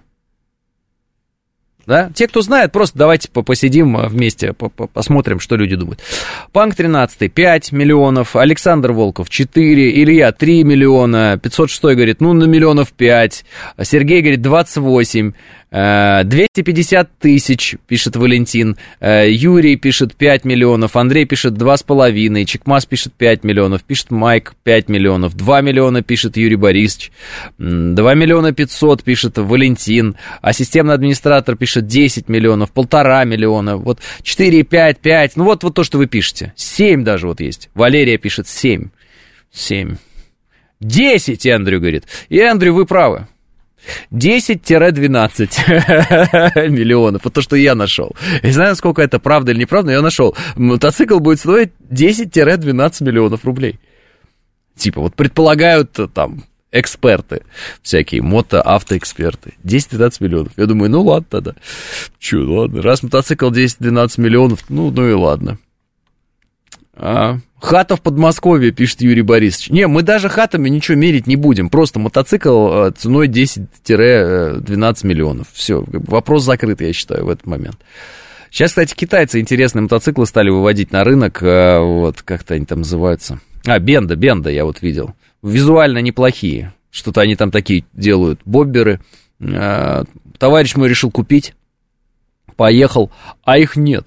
Да? Те, кто знает, просто давайте посидим вместе, посмотрим, что люди думают. Панк тринадцать, пять миллионов, Александр Волков, четыре, Илья, три миллиона, пятьсот шесть говорит, ну, на миллионов пять, Сергей говорит, двадцать восемь, двести пятьдесят тысяч, пишет Валентин, Юрий пишет пять миллионов, Андрей пишет два с половиной, Чекмас пишет пять миллионов, пишет Майк пять миллионов, два миллиона пишет Юрий Борисович, два миллиона пятьсот пишет Валентин, а системный администратор пишет десять миллионов, полтора миллиона, вот четыре, пять, пять, ну вот, вот то, что вы пишете, семь даже вот есть, Валерия пишет семь, семь, десять, Эндрю говорит, и Эндрю, вы правы. десять-двенадцать миллионов. Вот то, что я нашел. Я не знаю, сколько это правда или неправда, но я нашел. Мотоцикл будет стоить десять-двенадцать миллионов рублей. Типа, вот предполагают там эксперты всякие, мото-автоэксперты. десять-двенадцать миллионов. Я думаю, ну ладно тогда. Че, ладно. Раз мотоцикл десять-двенадцать миллионов, ну, ну и ладно. А, хата в Подмосковье, пишет Юрий Борисович. Не, мы даже хатами ничего мерить не будем. Просто мотоцикл ценой десять-двенадцать миллионов. Все, вопрос закрыт, я считаю, в этот момент. Сейчас, кстати, китайцы интересные мотоциклы стали выводить на рынок. Вот, как-то они там называются. А, Бенда, Бенда я вот видел. Визуально неплохие. Что-то они там такие делают. Бобберы. Товарищ мой решил купить. Поехал. А их нет.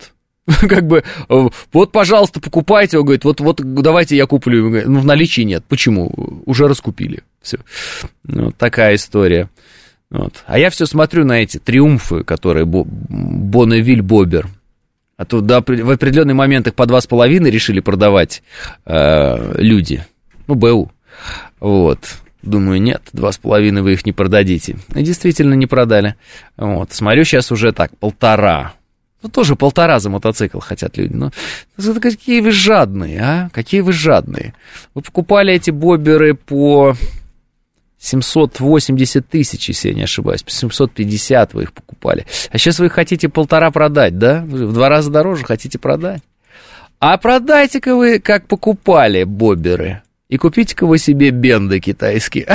Как бы, вот, пожалуйста, покупайте. Он говорит, вот, вот давайте я куплю. Говорит, ну, в наличии нет. Почему? Уже раскупили. Все. Вот такая история. Вот. А я все смотрю на эти триумфы, которые Бонневиль, Бобер. А то да, в определенный момент их по два с половиной решили продавать э, люди. Ну, БУ. Вот. Думаю, нет, два с половиной вы их не продадите. И действительно не продали. Вот. Смотрю, сейчас уже так, полтора. Ну, тоже полтора за мотоцикл хотят люди. Ну, какие вы жадные, а? Какие вы жадные. Вы покупали эти боберы по семьсот восемьдесят тысяч, если я не ошибаюсь. По семьсот пятьдесят вы их покупали. А сейчас вы хотите полтора продать, да? В два раза дороже хотите продать. А продайте-ка вы, как покупали боберы. И купите-ка вы себе бенды китайские.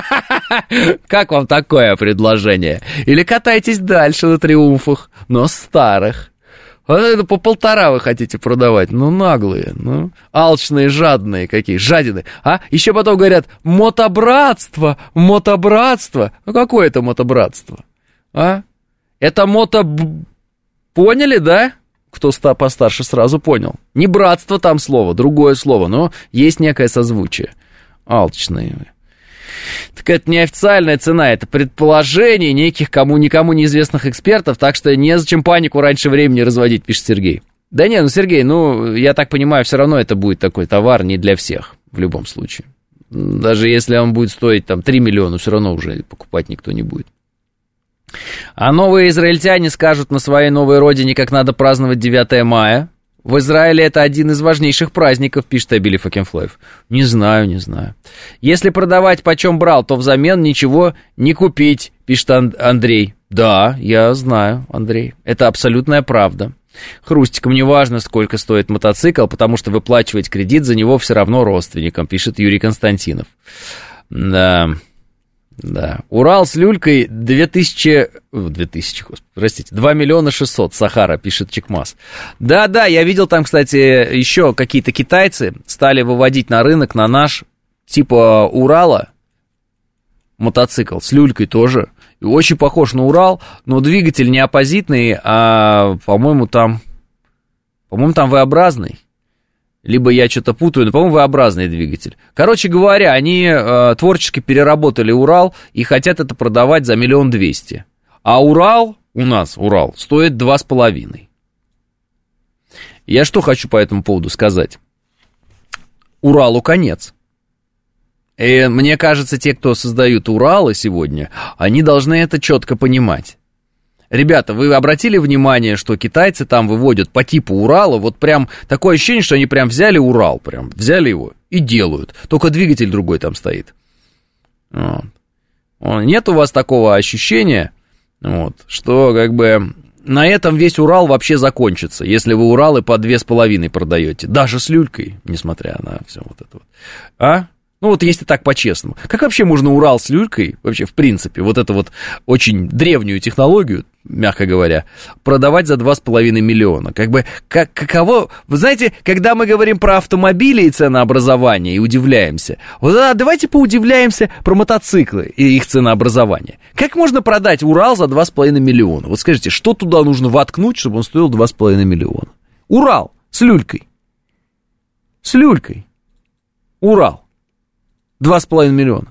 Как вам такое предложение? Или катайтесь дальше на триумфах, но старых. Вот это по полтора вы хотите продавать. Ну, наглые, ну, алчные, жадные какие, жадины. А еще потом говорят, мотобратство, мотобратство. Ну, какое это мотобратство? А? Это мото... Поняли, да? Кто постарше сразу понял. Не братство там слово, другое слово, но есть некое созвучие. Алчные. Так это не официальная цена, это предположение неких кому никому неизвестных экспертов, так что незачем панику раньше времени разводить, пишет Сергей. Да не, ну, Сергей, ну, я так понимаю, все равно это будет такой товар не для всех, в любом случае. Даже если он будет стоить там три миллиона, все равно уже покупать никто не будет. А новые израильтяне скажут на своей новой родине, как надо праздновать девятое мая. В Израиле это один из важнейших праздников, пишет Абили Факенфлоев. Не знаю, не знаю. Если продавать почем брал, то взамен ничего не купить, пишет Андрей. Да, я знаю, Андрей. Это абсолютная правда. Хрустикам не важно, сколько стоит мотоцикл, потому что выплачивать кредит за него все равно родственникам, пишет Юрий Константинов. Да... Да, Урал с люлькой две тысячи, две тысячи, господи, простите, два миллиона шестьсот, Сахара, пишет Чекмас. Да-да, я видел там, кстати, еще какие-то китайцы стали выводить на рынок, на наш, типа Урала, мотоцикл с люлькой тоже. И очень похож на Урал, но двигатель не оппозитный, а, по-моему, там, по-моему, там V-образный. Либо я что-то путаю, но, по-моему, V-образный двигатель. Короче говоря, они э, творчески переработали Урал и хотят это продавать за миллион двести. А Урал, у нас Урал, стоит два с половиной. Я что хочу по этому поводу сказать? Уралу конец. И мне кажется, те, кто создают Уралы сегодня, они должны это четко понимать. Ребята, вы обратили внимание, что китайцы там выводят по типу Урала, вот прям такое ощущение, что они прям взяли Урал, прям взяли его и делают, только двигатель другой там стоит. Вот. Нет у вас такого ощущения, вот, что как бы на этом весь Урал вообще закончится, если вы Уралы по две с половиной продаете, даже с люлькой, несмотря на все вот это вот. А? Ну вот если так по-честному. Как вообще можно Урал с люлькой, вообще в принципе, вот эту вот очень древнюю технологию, мягко говоря, продавать за два с половиной миллиона? Как бы, как, каково... Вы знаете, когда мы говорим про автомобили и ценообразование и удивляемся, вот а, давайте поудивляемся про мотоциклы и их ценообразование. Как можно продать Урал за два с половиной миллиона? Вот скажите, что туда нужно воткнуть, чтобы он стоил два с половиной миллиона? Урал с люлькой. С люлькой. Урал. Два с половиной миллиона.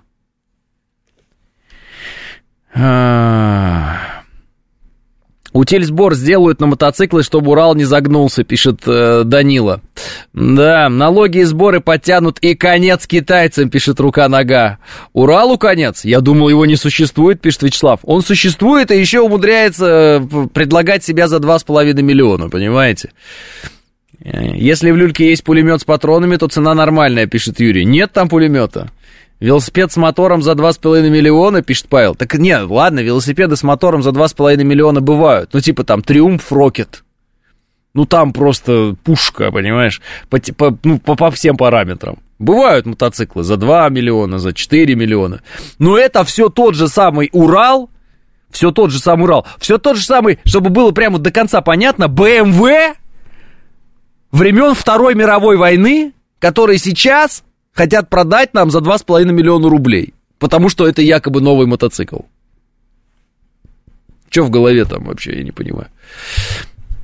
Утильсбор сделают на мотоциклы, чтобы Урал не загнулся, пишет э, Данила. Да, налоги и сборы подтянут, и конец китайцам, пишет Рука-Нога. Уралу конец? Я думал, его не существует, пишет Вячеслав. Он существует и еще умудряется предлагать себя за два с половиной миллиона, понимаете? Если в люльке есть пулемет с патронами, то цена нормальная, пишет Юрий. Нет там пулемета. Велосипед с мотором за два с половиной миллиона, пишет Павел. Так нет, ладно, велосипеды с мотором за два с половиной миллиона бывают. Ну, типа там Триумф Рокет. Ну, там просто пушка, понимаешь, по, по, ну, по, по всем параметрам. Бывают мотоциклы за два миллиона, за четыре миллиона. Но это все тот же самый Урал, все тот же самый Урал, все тот же самый, чтобы было прямо до конца понятно, бэ эм вэ времен Второй мировой войны, которые сейчас хотят продать нам за два с половиной миллиона рублей, потому что это якобы новый мотоцикл. Что в голове там вообще, я не понимаю.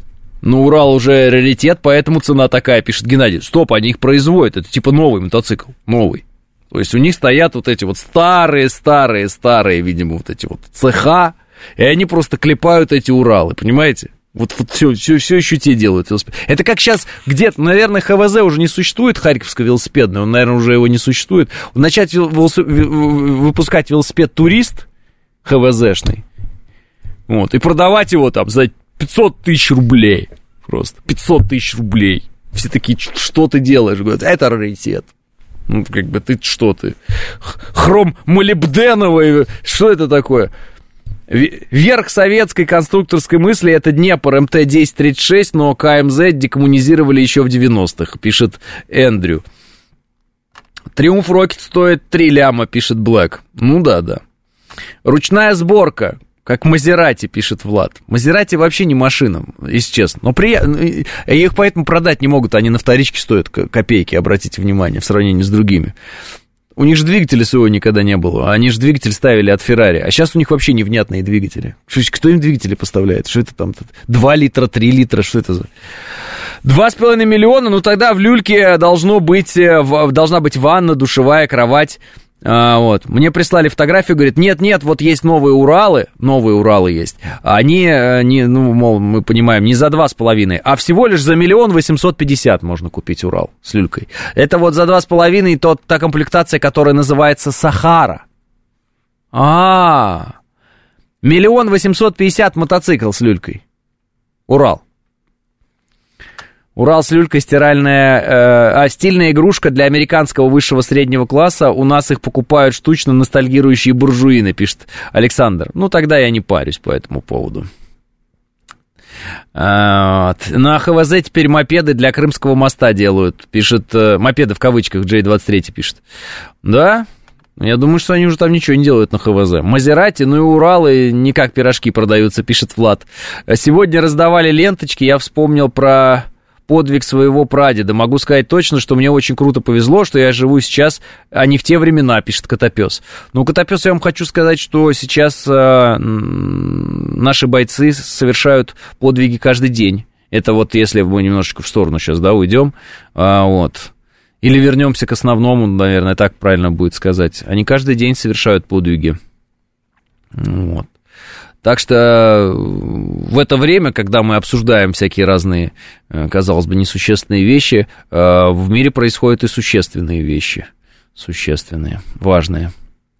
Но Урал уже раритет, поэтому цена такая, пишет Геннадий. Стоп, они их производят, это типа новый мотоцикл, новый. То есть у них стоят вот эти вот старые-старые-старые, видимо, вот эти вот цеха, и они просто клепают эти Уралы, понимаете? Вот, вот все, все, все еще те делают велосипед. Это как сейчас где-то, наверное, ХВЗ уже не существует, Харьковская велосипедная, он, наверное, уже его не существует. Начать велосип... выпускать велосипед «Турист» ХВЗшный, вот, и продавать его там за пятьсот тысяч рублей. Просто пятьсот тысяч рублей. Все такие, что ты делаешь? Говорят, это раритет. Ну, как бы, ты что ты? Хром молибденовый, что это такое? Верх советской конструкторской мысли — это Днепр, эм тэ десять тридцать шесть, но ка эм зет декоммунизировали еще в девяностых, пишет Эндрю. Триумф Рокет стоит три ляма, пишет Блэк. Ну да, да. Ручная сборка, как Мазерати, пишет Влад. Мазерати вообще не машина, если честно. Но приятно, их поэтому продать не могут, они на вторичке стоят копейки, обратите внимание, в сравнении с другими. У них же двигателя своего никогда не было. Они же двигатель ставили от Феррари. А сейчас у них вообще невнятные двигатели. Кто им двигатели поставляет? Что это там? два литра, три литра, что это за... Два с половиной миллиона, ну тогда в люльке должно быть, должна быть ванна, душевая, кровать. А, вот. Мне прислали фотографию, говорит, нет-нет, вот есть новые Уралы, новые Уралы есть, они, не, ну, мол, мы понимаем, не за два с половиной, а всего лишь за миллион восемьсот пятьдесят можно купить Урал с люлькой. Это вот за два с половиной тот, та комплектация, которая называется Сахара. А, миллион восемьсот пятьдесят мотоцикл с люлькой. Урал. Урал с люлькой стиральная, э, а стильная игрушка для американского высшего среднего класса. У нас их покупают штучно ностальгирующие буржуины, пишет Александр. Ну, тогда я не парюсь по этому поводу. А, вот. На ХВЗ теперь мопеды для Крымского моста делают, пишет, э, мопеды в кавычках, джей двадцать три пишет. Да? Я думаю, что они уже там ничего не делают на ХВЗ. Мазерати, ну и Уралы не как пирожки продаются, пишет Влад. Сегодня раздавали ленточки, я вспомнил про... подвиг своего прадеда. Могу сказать точно, что мне очень круто повезло, что я живу сейчас, а не в те времена, пишет Котопес. Ну, Котопес, я вам хочу сказать, что сейчас э, наши бойцы совершают подвиги каждый день. Это вот если мы немножечко в сторону сейчас, да, уйдем, а, вот. Или вернемся к основному, наверное, так правильно будет сказать. Они каждый день совершают подвиги. Вот. Так что в это время, когда мы обсуждаем всякие разные, казалось бы, несущественные вещи, в мире происходят и существенные вещи. Существенные, важные.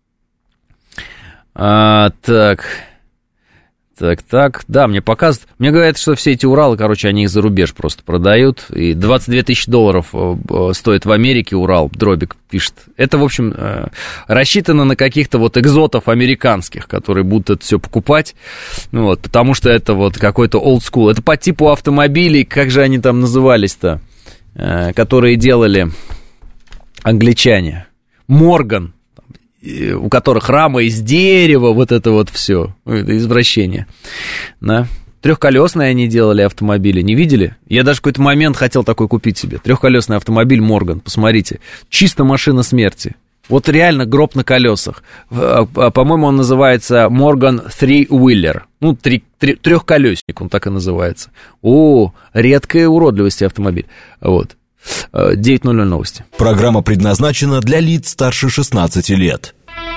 А, так... Так, так, да, мне показывают, мне говорят, что все эти Уралы, короче, они их за рубеж просто продают, и двадцать две тысячи долларов стоит в Америке Урал, Дробик пишет. Это, в общем, рассчитано на каких-то вот экзотов американских, которые будут это все покупать, ну вот, потому что это вот какой-то old school, это по типу автомобилей, как же они там назывались-то, которые делали англичане, Морган, у которых рама из дерева, вот это вот все, это извращение, да. Трехколесные они делали автомобили, не видели? Я даже в какой-то момент хотел такой купить себе, трехколесный автомобиль Морган, посмотрите, чисто машина смерти, вот реально гроб на колесах, по-моему, он называется Морган Three-Wheeler, ну, три, три, трехколесник, он так и называется, о, редкая уродливость автомобиль, вот. девять ноль ноль новости. Программа предназначена для лиц старше шестнадцати лет.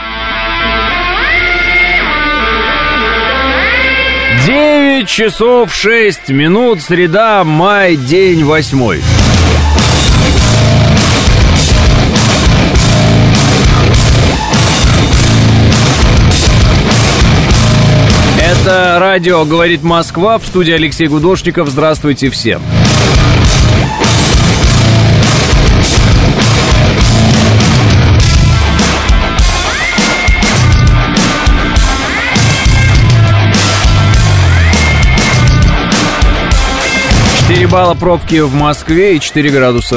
девять часов шесть минут, среда, май, день восьмой. Это радио «Говорит Москва», в студии Алексей Гудошников. Здравствуйте всем. четыре балла пробки в Москве и четыре градуса.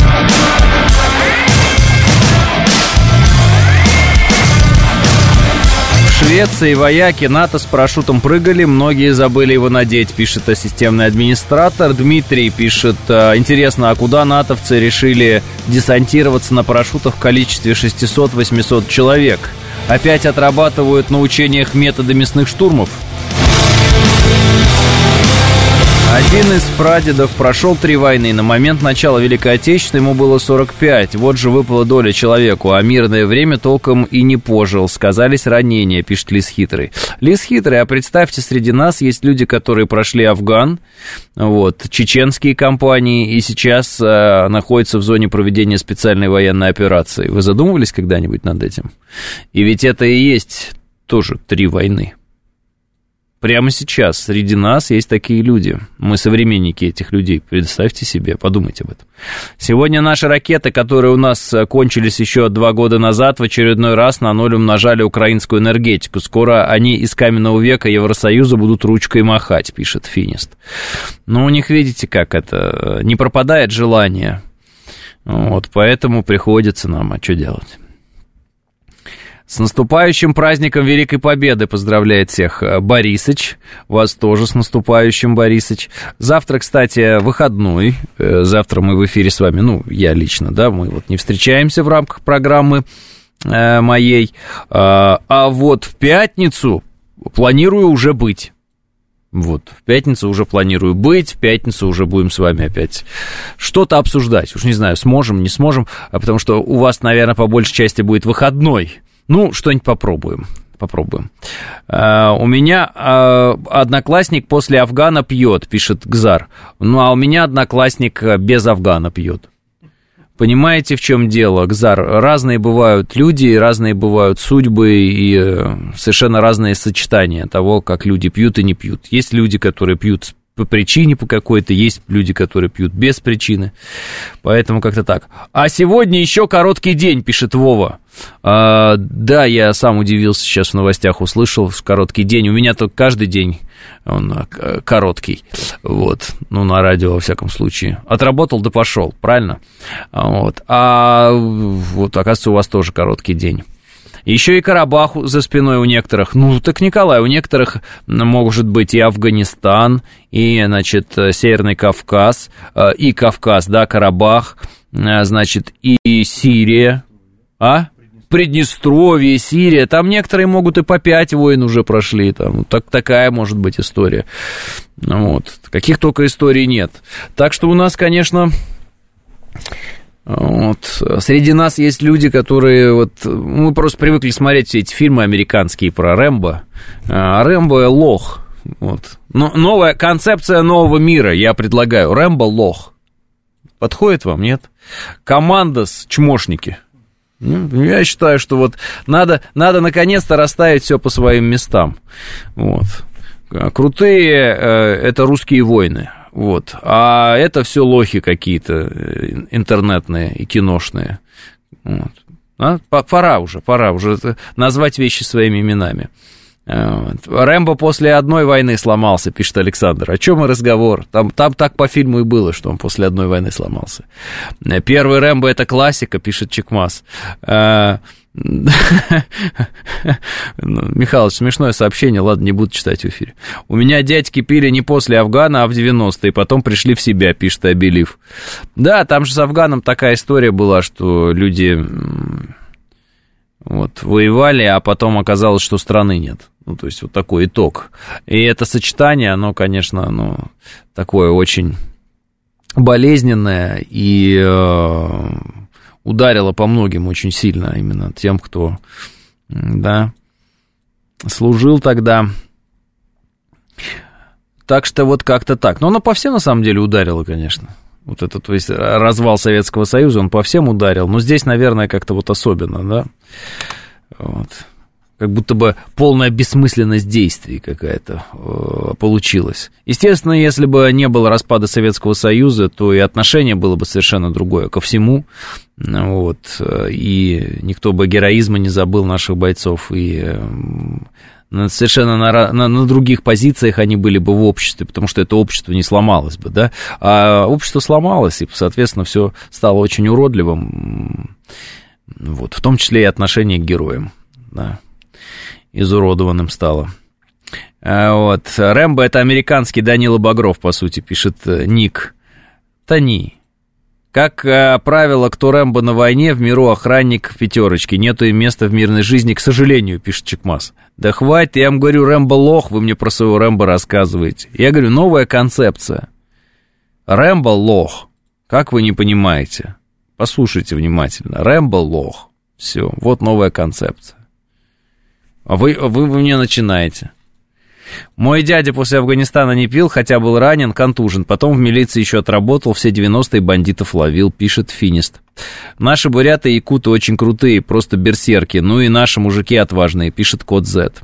В Швеции вояки НАТО с парашютом прыгали, многие забыли его надеть, пишет системный администратор. Дмитрий пишет, интересно, а куда натовцы решили десантироваться на парашютах в количестве шестьсот-восемьсот человек? Опять отрабатывают на учениях методы мясных штурмов? Один из прадедов прошел три войны. На момент начала Великой Отечественной ему было сорок пять. Вот же выпала доля человеку, а мирное время толком и не пожил. Сказались ранения, пишет Лис Хитрый. Лис Хитрый, а представьте, среди нас есть люди, которые прошли Афган, вот, чеченские компании, и сейчас а, находятся в зоне проведения специальной военной операции. Вы задумывались когда-нибудь над этим? И ведь это и есть тоже три войны. Прямо сейчас среди нас есть такие люди. Мы современники этих людей. Представьте себе, подумайте об этом. Сегодня наши ракеты, которые у нас кончились еще два года назад, в очередной раз на ноль умножали украинскую энергетику. Скоро они из каменного века Евросоюза будут ручкой махать, пишет Финист. Но у них, видите, как это, не пропадает желание. Вот, поэтому приходится нам, а что делать? С наступающим праздником Великой Победы поздравляет всех Борисыч. Вас тоже с наступающим, Борисыч. Завтра, кстати, выходной. Завтра мы в эфире с вами, ну, я лично, да, мы вот не встречаемся в рамках программы э, моей. А, а вот в пятницу планирую уже быть. Вот, в пятницу уже планирую быть, в пятницу уже будем с вами опять что-то обсуждать. Уж не знаю, сможем, не сможем, потому что у вас, наверное, по большей части будет выходной. Ну, что-нибудь попробуем, попробуем. Uh, у меня uh, одноклассник после Афгана пьет, пишет Гзар. Ну, а у меня одноклассник без Афгана пьет. Понимаете, в чем дело, Гзар? Разные бывают люди, разные бывают судьбы и uh, совершенно разные сочетания того, как люди пьют и не пьют. Есть люди, которые пьют по причине по какой-то, есть люди, которые пьют без причины, поэтому как-то так. А сегодня еще короткий день, пишет Вова. А, да, я сам удивился, сейчас в новостях услышал, короткий день, у меня только каждый день он короткий, вот, ну, на радио, во всяком случае. Отработал, да пошел, правильно? Вот, а вот, оказывается, у вас тоже короткий день. Еще и Карабах за спиной у некоторых. Ну, так, Николай, у некоторых может быть и Афганистан, и, значит, Северный Кавказ, и Кавказ, да, Карабах, значит, и Сирия, а? Приднестровье, Сирия. Там некоторые могут и по пять войн уже прошли. Там, так, такая может быть история. Вот. Каких только историй нет. Так что у нас, конечно... Вот. Среди нас есть люди, которые вот, мы просто привыкли смотреть все эти фильмы американские про Рэмбо. А Рэмбо лох. Вот. Но новая концепция нового мира, я предлагаю. Рэмбо лох. Подходит вам, нет? Командос чмошники. Я считаю, что вот надо, надо наконец-то расставить все по своим местам. Вот. Крутые это русские воины. Вот. А это все лохи какие-то интернетные и киношные. Вот. А? Пора уже, пора уже назвать вещи своими именами. Вот. Рэмбо после одной войны сломался, пишет Александр. О чем и разговор? Там, там так по фильму и было, что он после одной войны сломался. Первый Рэмбо — это классика, пишет Чекмас. Михалыч, смешное сообщение, ладно, не буду читать в эфире. У меня дядьки пили не после Афгана, а в девяностые, потом пришли в себя, пишет Абелив. Да, там же с Афганом такая история была, что люди вот, воевали, а потом оказалось, что страны нет. Ну, то есть вот такой итог. И это сочетание, оно, конечно, оно такое очень болезненное и... ударило по многим очень сильно, именно тем, кто, да, служил тогда. Так что вот как-то так. Но оно по всем, на самом деле, ударило, конечно. Вот этот весь развал Советского Союза, он по всем ударил. Но здесь, наверное, как-то вот особенно, да. Вот. Как будто бы полная бессмысленность действий какая-то э, получилась. Естественно, если бы не было распада Советского Союза, то и отношение было бы совершенно другое ко всему. Вот, и никто бы героизма не забыл наших бойцов. И э, совершенно на, на, на других позициях они были бы в обществе, потому что это общество не сломалось бы, да. А общество сломалось, и, соответственно, все стало очень уродливым. Вот, в том числе и отношение к героям, да. Изуродованным стало. Вот. Рэмбо — это американский Данила Багров, по сути, пишет Ник. Тони. Как э, правило, кто Рэмбо на войне, в миру охранник в пятерочке. Нету им места в мирной жизни, к сожалению, пишет Чекмас. Да хватит, я вам говорю, Рэмбо лох, вы мне про своего Рэмбо рассказываете. Я говорю, новая концепция. Рэмбо лох. Как вы не понимаете? Послушайте внимательно. Рэмбо лох. Все, вот новая концепция. А вы, вы, вы мне начинаете. Мой дядя после Афганистана не пил, хотя был ранен, контужен. Потом в милиции еще отработал, все девяностые бандитов ловил, пишет Финист. Наши буряты и якуты очень крутые, просто берсерки. Ну и наши мужики отважные, пишет Код Зет.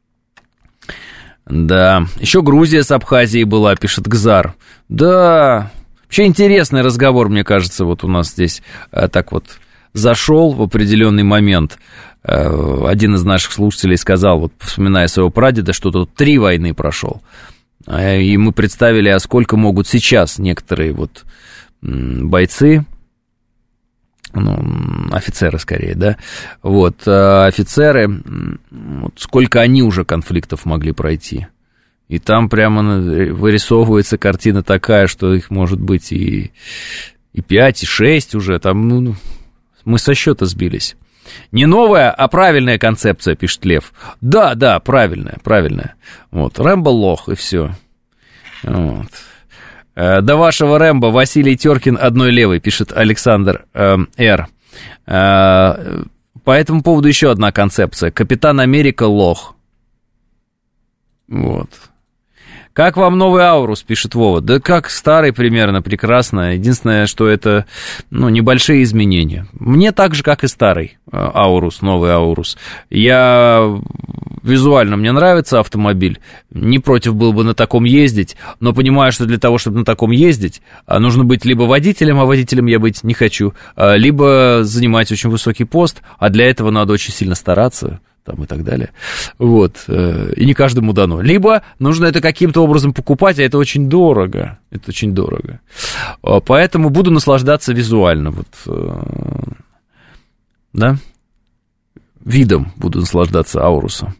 Да, еще Грузия с Абхазией была, пишет Гзар. Да, вообще интересный разговор, мне кажется, вот у нас здесь а, так вот зашел в определенный момент. Один из наших слушателей сказал, вот вспоминая своего прадеда, что тут три войны прошел. И мы представили, а сколько могут сейчас некоторые вот бойцы, ну, офицеры скорее, да, вот, офицеры, вот, сколько они уже конфликтов могли пройти. И там прямо вырисовывается картина такая, что их может быть и, и пять, и шесть уже, там, ну, мы со счета сбились. Не новая, а правильная концепция, пишет Лев. Да, да, правильная, правильная. Вот, Рэмбо лох, и все. Вот. До вашего Рэмбо Василий Теркин одной левой, пишет Александр э, Р. Э, по этому поводу еще одна концепция. Капитан Америка лох. Вот. Как вам новый Аурус, пишет Вова? Да как старый примерно, прекрасно. Единственное, что это, ну, небольшие изменения. Мне так же, как и старый Аурус, новый Аурус. Я визуально, мне нравится автомобиль. Не против был бы на таком ездить, но понимаю, что для того, чтобы на таком ездить, нужно быть либо водителем, а водителем я быть не хочу, либо занимать очень высокий пост, а для этого надо очень сильно стараться. Там и так далее, вот, и не каждому дано. Либо нужно это каким-то образом покупать, а это очень дорого, это очень дорого. Поэтому буду наслаждаться визуально, вот, да, видом буду наслаждаться Аурусом.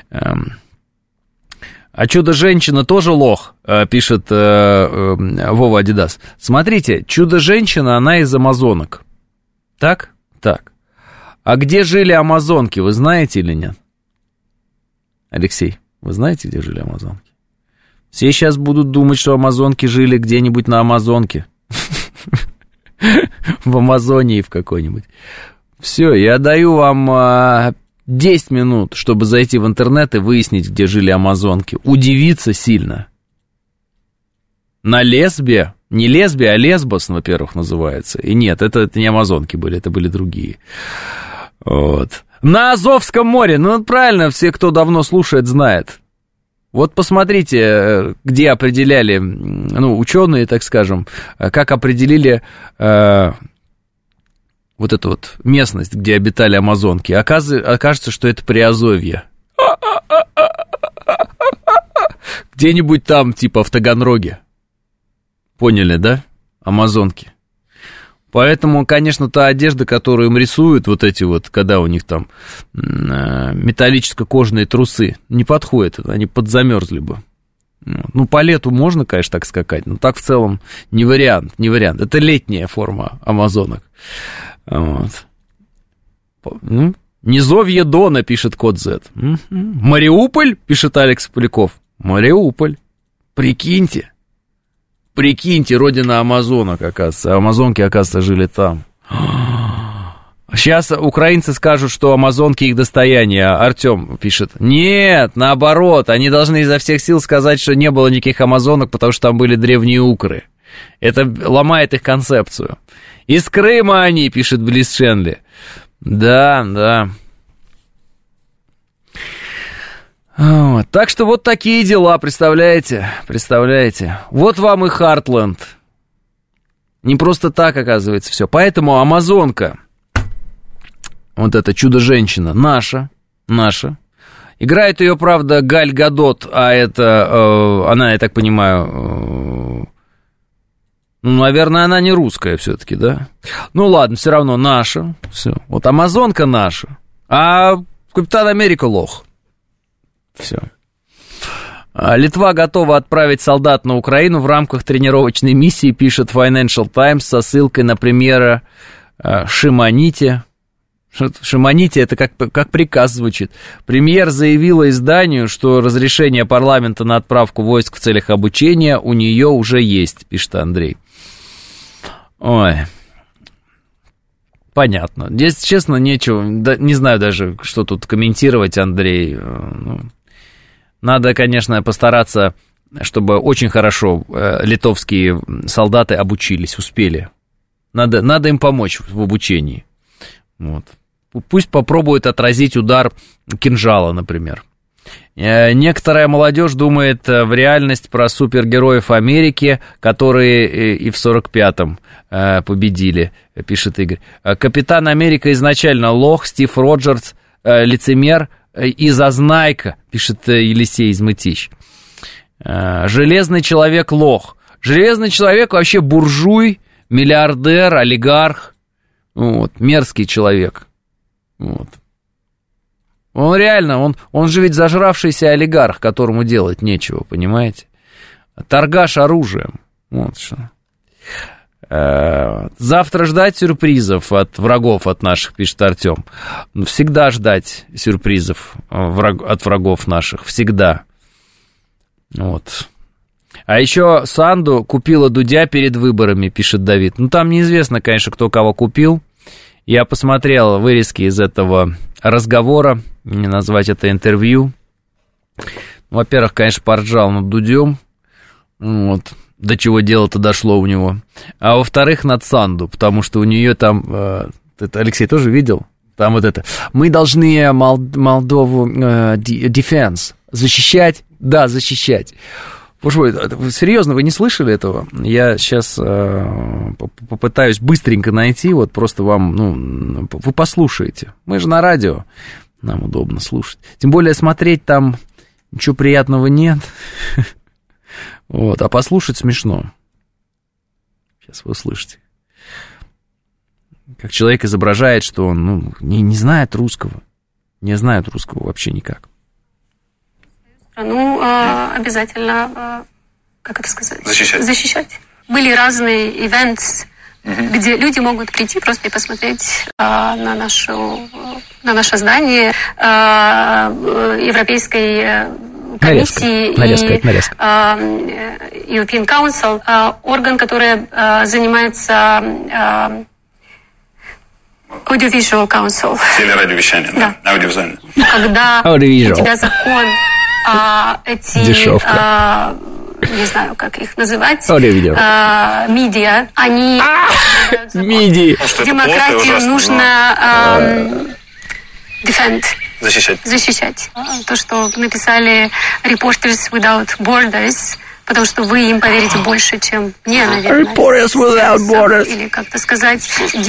А Чудо-женщина тоже лох, пишет Вова Адидас. Смотрите, Чудо-женщина, она из амазонок. Так? Так. А где жили амазонки, вы знаете или нет? Алексей, вы знаете, где жили амазонки? Все сейчас будут думать, что амазонки жили где-нибудь на Амазонке. В Амазонии в какой-нибудь. Все, я даю вам десять минут, чтобы зайти в интернет и выяснить, где жили амазонки. Удивиться сильно. На Лесбе, не Лесбе, а Лесбос, во-первых, называется. И нет, это, это не амазонки были, это были другие. Вот. На Азовском море, ну правильно, все, кто давно слушает, знает. Вот посмотрите, где определяли, ну, ученые, так скажем, как определили э, вот эту вот местность, где обитали амазонки. Оказывается, окажется, что это Приазовье. Где-нибудь там, типа в Таганроге. Поняли, да? Амазонки. Поэтому, конечно, та одежда, которую им рисуют, вот эти вот, когда у них там металлическо-кожаные трусы, не подходит, они подзамерзли бы. Ну, по лету можно, конечно, так скакать, но так в целом не вариант, не вариант. Это летняя форма амазонок. Вот. Ну, Низовье Дона, пишет Код Зет. Мариуполь, пишет Алекс Поляков. Мариуполь. Прикиньте. Прикиньте, родина амазонок, оказывается. Амазонки, оказывается, жили там. Сейчас украинцы скажут, что амазонки их достояние. Артем пишет. Нет, наоборот, они должны изо всех сил сказать, что не было никаких амазонок, потому что там были древние укры. Это ломает их концепцию. Из Крыма они, пишет Близ Шенли. Да, да. Вот. Так что вот такие дела, представляете? Представляете? Вот вам и Хартленд. Не просто так, оказывается, все. Поэтому амазонка, вот эта Чудо-женщина, наша, наша. Играет ее, правда, Галь Гадот, а это, э, она, я так понимаю, э, ну, наверное, она не русская все-таки, да? Ну, ладно, все равно наша, все. Вот амазонка наша, а Капитан Америка лох. Все. Литва готова отправить солдат на Украину в рамках тренировочной миссии, пишет Financial Times со ссылкой на премьера Шимоните. Шимоните, это как, как приказ звучит. Премьер заявила изданию, что разрешение парламента на отправку войск в целях обучения у нее уже есть, пишет Андрей. Ой, понятно. Здесь, честно, нечего, да, не знаю даже, что тут комментировать, Андрей. Ну, надо, конечно, постараться, чтобы очень хорошо э, литовские солдаты обучились, успели. Надо, надо им помочь в обучении. Вот. Пусть попробуют отразить удар кинжала, например. Некоторая молодежь думает в реальность про супергероев Америки, которые и в сорок пятом победили, пишет Игорь. Капитан Америка изначально лох, Стив Роджерс лицемер и зазнайка, пишет Елисей из Мытищ. Железный человек лох. Железный человек вообще буржуй, миллиардер, олигарх. Вот, мерзкий человек. Вот. Он реально, он, он же ведь зажравшийся олигарх, которому делать нечего, понимаете? Торгаш оружием. Вот что. Завтра ждать сюрпризов от врагов от наших, пишет Артем. Всегда ждать сюрпризов от врагов наших, всегда. Вот. А еще Санду купила Дудя перед выборами, пишет Давид. Ну, там неизвестно, конечно, кто кого купил. Я посмотрел вырезки из этого разговора, не назвать это интервью. Во-первых, конечно, поржал над Дудем, вот, до чего дело-то дошло у него. А во-вторых, над Санду, потому что у нее там, э, это Алексей тоже видел, там вот это, мы должны Мол, Молдову э, defense, защищать, да, защищать. Боже мой, серьезно, вы не слышали этого? Я сейчас э, попытаюсь быстренько найти, вот просто вам, ну, вы послушаете. Мы же на радио, нам удобно слушать. Тем более смотреть там ничего приятного нет. Вот, а послушать смешно. Сейчас вы услышите. Как человек изображает, что он, ну, не, не знает русского. Не знает русского вообще никак. Ну, э, обязательно, э, как это сказать? Защищать. Защищать. Были разные ивенты, uh-huh. где люди могут прийти просто и посмотреть э, на, нашу, на наше здание э, Европейской комиссии нарезка, и нарезка. Э, European Council, э, орган, который э, занимается э, Audiovisual Council. Телерадиовещание, да, да. Аудиовизуально. Когда у тебя закон... А, эти, а, не знаю, как их называть, а, медиа, они... Миди. Демократию нужно а, defend. Защищать. Защищать. То, что написали Reporters Without Borders, потому что вы им поверите больше, чем мне, наверное. Reporters Without Borders. Или как-то сказать...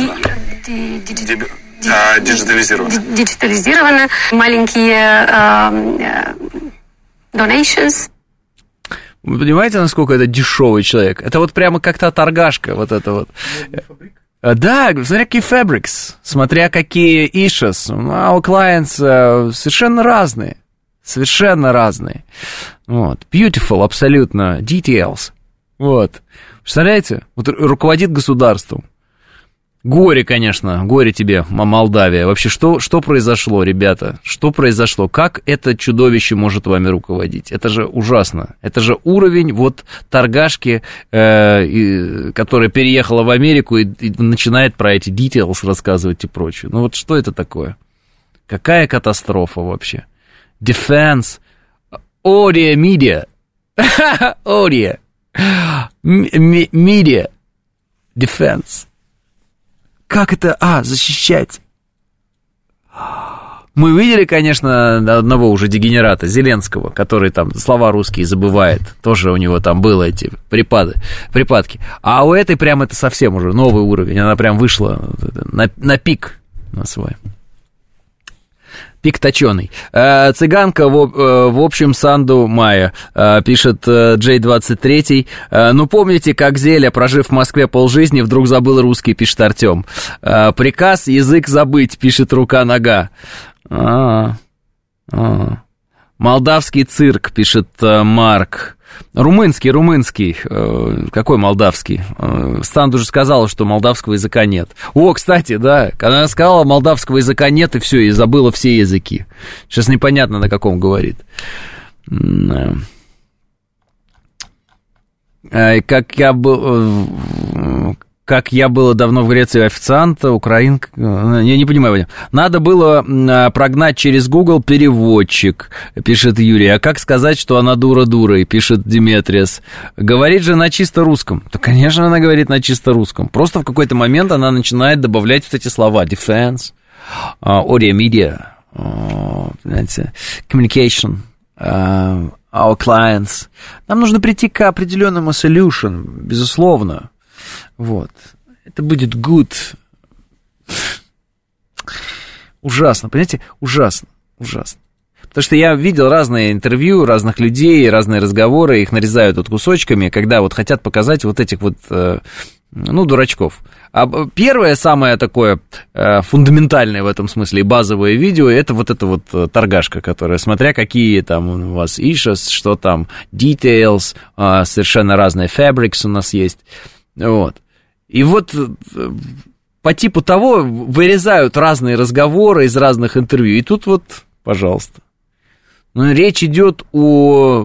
Диджитализировано. Диджитализировано. Маленькие... Donations. Вы понимаете, насколько это дешевый человек? Это вот прямо как-то торгашка, вот это вот. Да, смотря какие fabrics, смотря какие issues. Our clients совершенно разные. Совершенно разные. Вот. Beautiful, абсолютно. Details. Вот. Представляете? Вот руководит государством. Горе, конечно, горе тебе, Молдавия. Вообще, что, что произошло, ребята? Что произошло? Как это чудовище может вами руководить? Это же ужасно. Это же уровень вот торгашки, э, и, которая переехала в Америку и, и начинает про эти details рассказывать и прочее. Ну вот что это такое? Какая катастрофа вообще? Defense. Ория Media. Ория. Media. Defense. Как это? А, защищать. Мы видели, конечно, одного уже дегенерата, Зеленского, который там слова русские забывает. Тоже у него там было эти припады, припадки. А у этой прям это совсем уже новый уровень. Она прям вышла на, на пик на свой. Пик точеный. Цыганка, в, в общем, Санду Майя, пишет Джей двадцать три. Ну, помните, как Зеля, прожив в Москве полжизни, вдруг забыл русский, пишет Артем. Приказ язык забыть, пишет Рука-нога. А-а-а. Молдавский цирк, пишет э, Марк. Румынский, румынский. Э, какой молдавский? Э, Станд уже сказала, что молдавского языка нет. О, кстати, да, когда она сказала, молдавского языка нет, и все, и забыла все языки. Сейчас непонятно, на каком говорит. Э, как я был... Э, Как я было давно в Греции официанта, украинка... Я не понимаю. Надо было прогнать через Google переводчик, пишет Юрий. А как сказать, что она дура-дурой, пишет Диметриас. Говорит же на чисто русском. Да, конечно, она говорит на чисто русском. Просто в какой-то момент она начинает добавлять вот эти слова. Defense, audio media, знаете, communication, our clients. Нам нужно прийти к определенному solution, безусловно. Вот. Это будет good. Ужасно, понимаете? Ужасно, ужасно. Потому что я видел разные интервью разных людей, разные разговоры, их нарезают вот кусочками, когда вот хотят показать вот этих вот, ну, дурачков. А первое, самое такое фундаментальное в этом смысле, базовое видео, это вот эта вот торгашка, которая, смотря какие там у вас issues, что там, details, совершенно разные fabrics у нас есть. Вот. И вот по типу того вырезают разные разговоры из разных интервью. И тут вот, пожалуйста. Ну, речь идет о...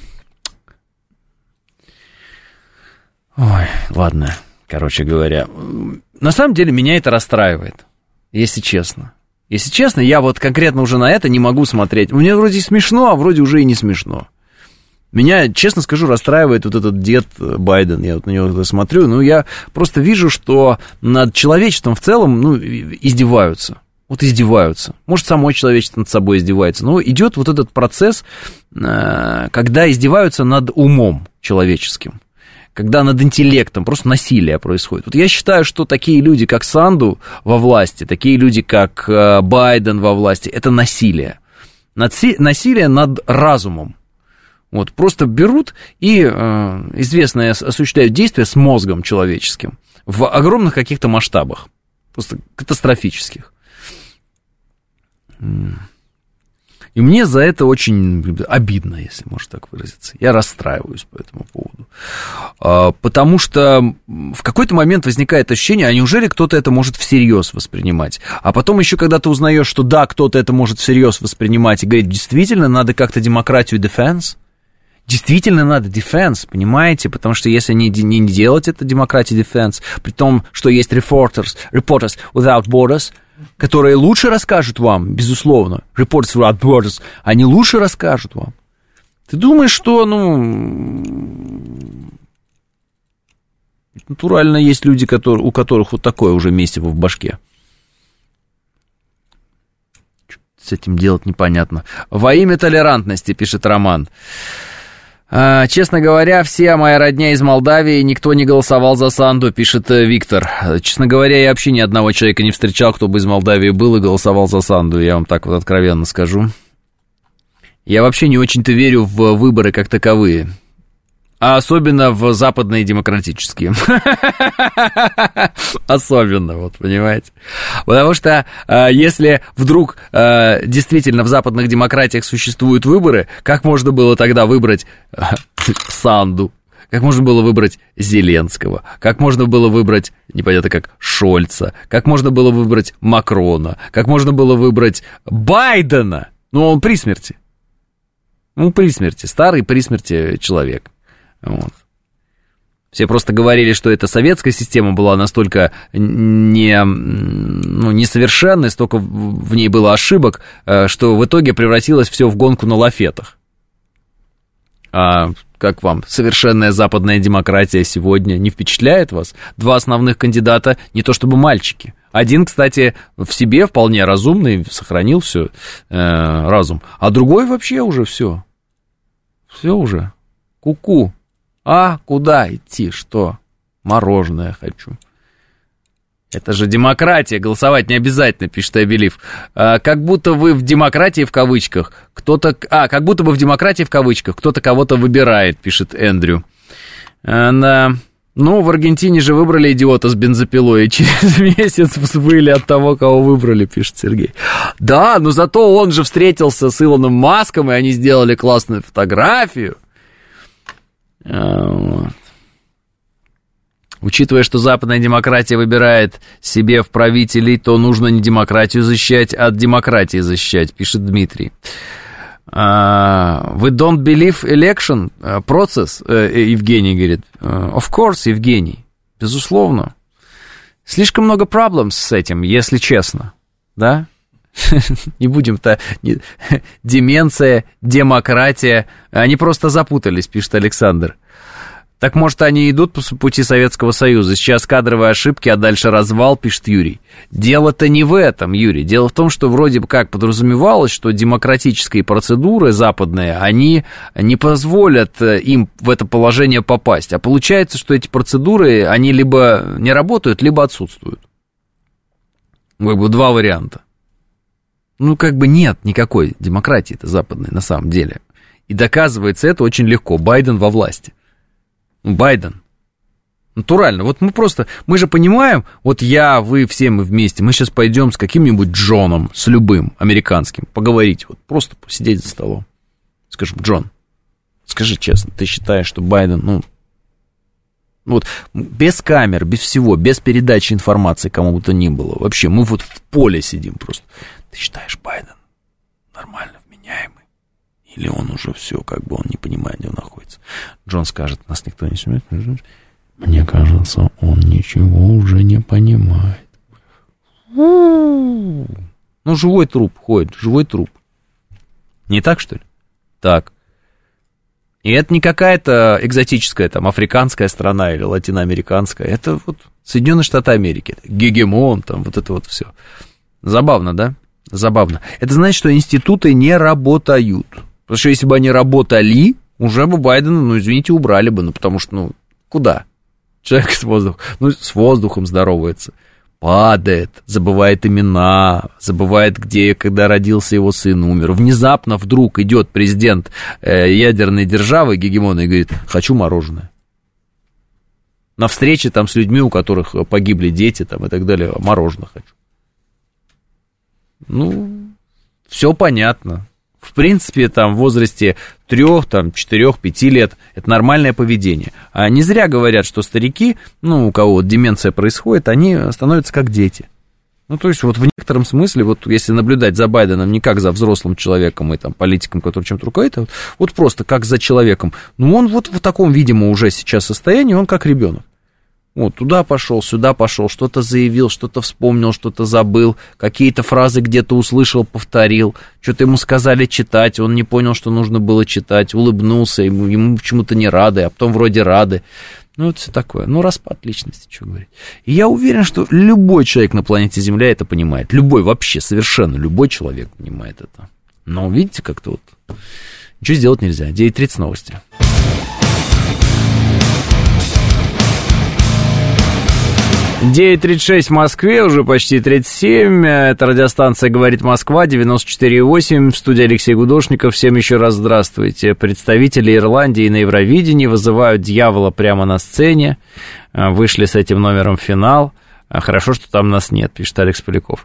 Ой, ладно, короче говоря. На самом деле меня это расстраивает, если честно. Если честно, я вот конкретно уже на это не могу смотреть. Мне вроде смешно, а вроде уже и не смешно. Меня, честно скажу, расстраивает вот этот дед Байден. Я вот на него смотрю, ну, я просто вижу, что над человечеством в целом, ну, издеваются. Вот издеваются. Может, само человечество над собой издевается. Но идет вот этот процесс, когда издеваются над умом человеческим. Когда над интеллектом просто насилие происходит. Вот я считаю, что такие люди, как Санду во власти, такие люди, как Байден во власти, это насилие. Насилие над разумом. Вот, просто берут и э, известно осуществляют действия с мозгом человеческим в огромных каких-то масштабах, просто катастрофических. И мне за это очень обидно, если можно так выразиться. Я расстраиваюсь по этому поводу. А, потому что в какой-то момент возникает ощущение, а неужели кто-то это может всерьез воспринимать? А потом еще, когда ты узнаешь, что да, кто-то это может всерьез воспринимать и говорит, действительно, надо как-то демократию defense, действительно надо defense, понимаете? Потому что если не, не делать это демократию defense, при том, что есть reporters, reporters without borders, которые лучше расскажут вам, безусловно, Reporters Without Borders, они лучше расскажут вам. Ты думаешь, что, ну, натурально есть люди, которые, у которых вот такое уже месиво в башке. Что с этим делать непонятно. Во имя толерантности, пишет Роман. А, честно говоря, вся моя родня из Молдавии, никто не голосовал за Санду, пишет Виктор. Честно говоря, я вообще ни одного человека не встречал, кто бы из Молдавии был и голосовал за Санду, я вам так вот откровенно скажу. Я вообще не очень-то верю в выборы как таковые, а особенно в западные демократические. Особенно, вот, понимаете. Потому что если вдруг действительно в западных демократиях существуют выборы, как можно было тогда выбрать Санду? Как можно было выбрать Зеленского? Как можно было выбрать, непонятно как, Шольца? Как можно было выбрать Макрона? Как можно было выбрать Байдена? Ну, он при смерти. Ну, при смерти. Старый при смерти человек. Вот. Все просто говорили, что эта советская система была настолько не, ну, несовершенной, столько в ней было ошибок, что в итоге превратилось все в гонку на лафетах. А как вам совершенная западная демократия сегодня не впечатляет вас? Два основных кандидата не то чтобы мальчики. Один, кстати, в себе вполне разумный, сохранил все э, разум, а другой вообще уже все. Все уже. Ку-ку. А куда идти? Что? Мороженое хочу. Это же демократия, голосовать не обязательно, пишет Абелив. А, как будто вы в демократии в кавычках, кто-то... А, как будто бы в демократии в кавычках кто-то кого-то выбирает, пишет Эндрю. А, да. Ну, в Аргентине же выбрали идиота с бензопилой, и через месяц взвыли от того, кого выбрали, пишет Сергей. Да, но зато он же встретился с Илоном Маском, и они сделали классную фотографию. Вот. Учитывая, что западная демократия выбирает себе в правителей, то нужно не демократию защищать, а от демократии защищать, пишет Дмитрий. Uh, we don't believe election uh, process, uh, Евгений говорит. Uh, of course, Евгений, безусловно. Слишком много проблем с этим, если честно, да? Не будем-то... Деменция, демократия, они просто запутались, пишет Александр. Так, может, они идут по пути Советского Союза. Сейчас кадровые ошибки, а дальше развал, пишет Юрий. Дело-то не в этом, Юрий. Дело в том, что вроде бы как подразумевалось, что демократические процедуры западные, они не позволят им в это положение попасть. А получается, что эти процедуры, они либо не работают, либо отсутствуют. Как бы два варианта. Ну, как бы нет никакой демократии-то западной на самом деле. И доказывается это очень легко. Байден во власти. Байден. Натурально. Вот мы просто, мы же понимаем, вот я, вы, все мы вместе, мы сейчас пойдем с каким-нибудь Джоном, с любым американским, поговорить, вот просто посидеть за столом. Скажем, Джон, скажи честно, ты считаешь, что Байден, ну, вот без камер, без всего, без передачи информации кому бы то ни было, вообще, мы вот в поле сидим просто. Ты считаешь, Байден нормально вменяемый? Или он уже все, как бы он не понимает, где он находится. Джон скажет, нас никто не сумеет. Мне кажется, он ничего уже не понимает. Ну, живой труп ходит, живой труп. Не так, что ли? Так. И это не какая-то экзотическая, там, африканская страна или латиноамериканская. Это вот Соединенные Штаты Америки. Гегемон, там, вот это вот все. Забавно, да? Забавно. Это значит, что институты не работают. Потому что если бы они работали, уже бы Байдена, ну, извините, убрали бы. Ну, потому что, ну, куда? Человек с воздухом, ну, с воздухом здоровается. Падает, забывает имена, забывает, где и когда родился его сын, умер. Внезапно вдруг идет президент э, ядерной державы, гегемона, и говорит, хочу мороженое. На встрече там с людьми, у которых погибли дети, там, и так далее, мороженое хочу. Ну, все понятно. В принципе, там, в возрасте трех, там, четырех, пяти лет это нормальное поведение. А не зря говорят, что старики, ну, у кого вот деменция происходит, они становятся как дети. Ну, то есть, вот в некотором смысле, вот если наблюдать за Байденом не как за взрослым человеком и там политиком, который чем-то руководит, а вот, вот просто как за человеком, ну, он вот в таком, видимо, уже сейчас состоянии, он как ребенок. Вот, туда пошел, сюда пошел, что-то заявил, что-то вспомнил, что-то забыл, какие-то фразы где-то услышал, повторил, что-то ему сказали читать, он не понял, что нужно было читать, улыбнулся, ему, ему почему-то не рады, а потом вроде рады. Ну, вот все такое. Ну, распад личности, что говорить. И я уверен, что любой человек на планете Земля это понимает. Любой, вообще, совершенно любой человек понимает это. Но видите, как-то вот ничего сделать нельзя. девять тридцать новости. девять тридцать шесть в Москве, уже почти тридцать семь. Это радиостанция «Говорит Москва», девяносто четыре восемь. В студии Алексей Гудошников. Всем еще раз здравствуйте. Представители Ирландии на Евровидении вызывают дьявола прямо на сцене. Вышли с этим номером в финал. Хорошо, что там нас нет, пишет Алекс Поляков.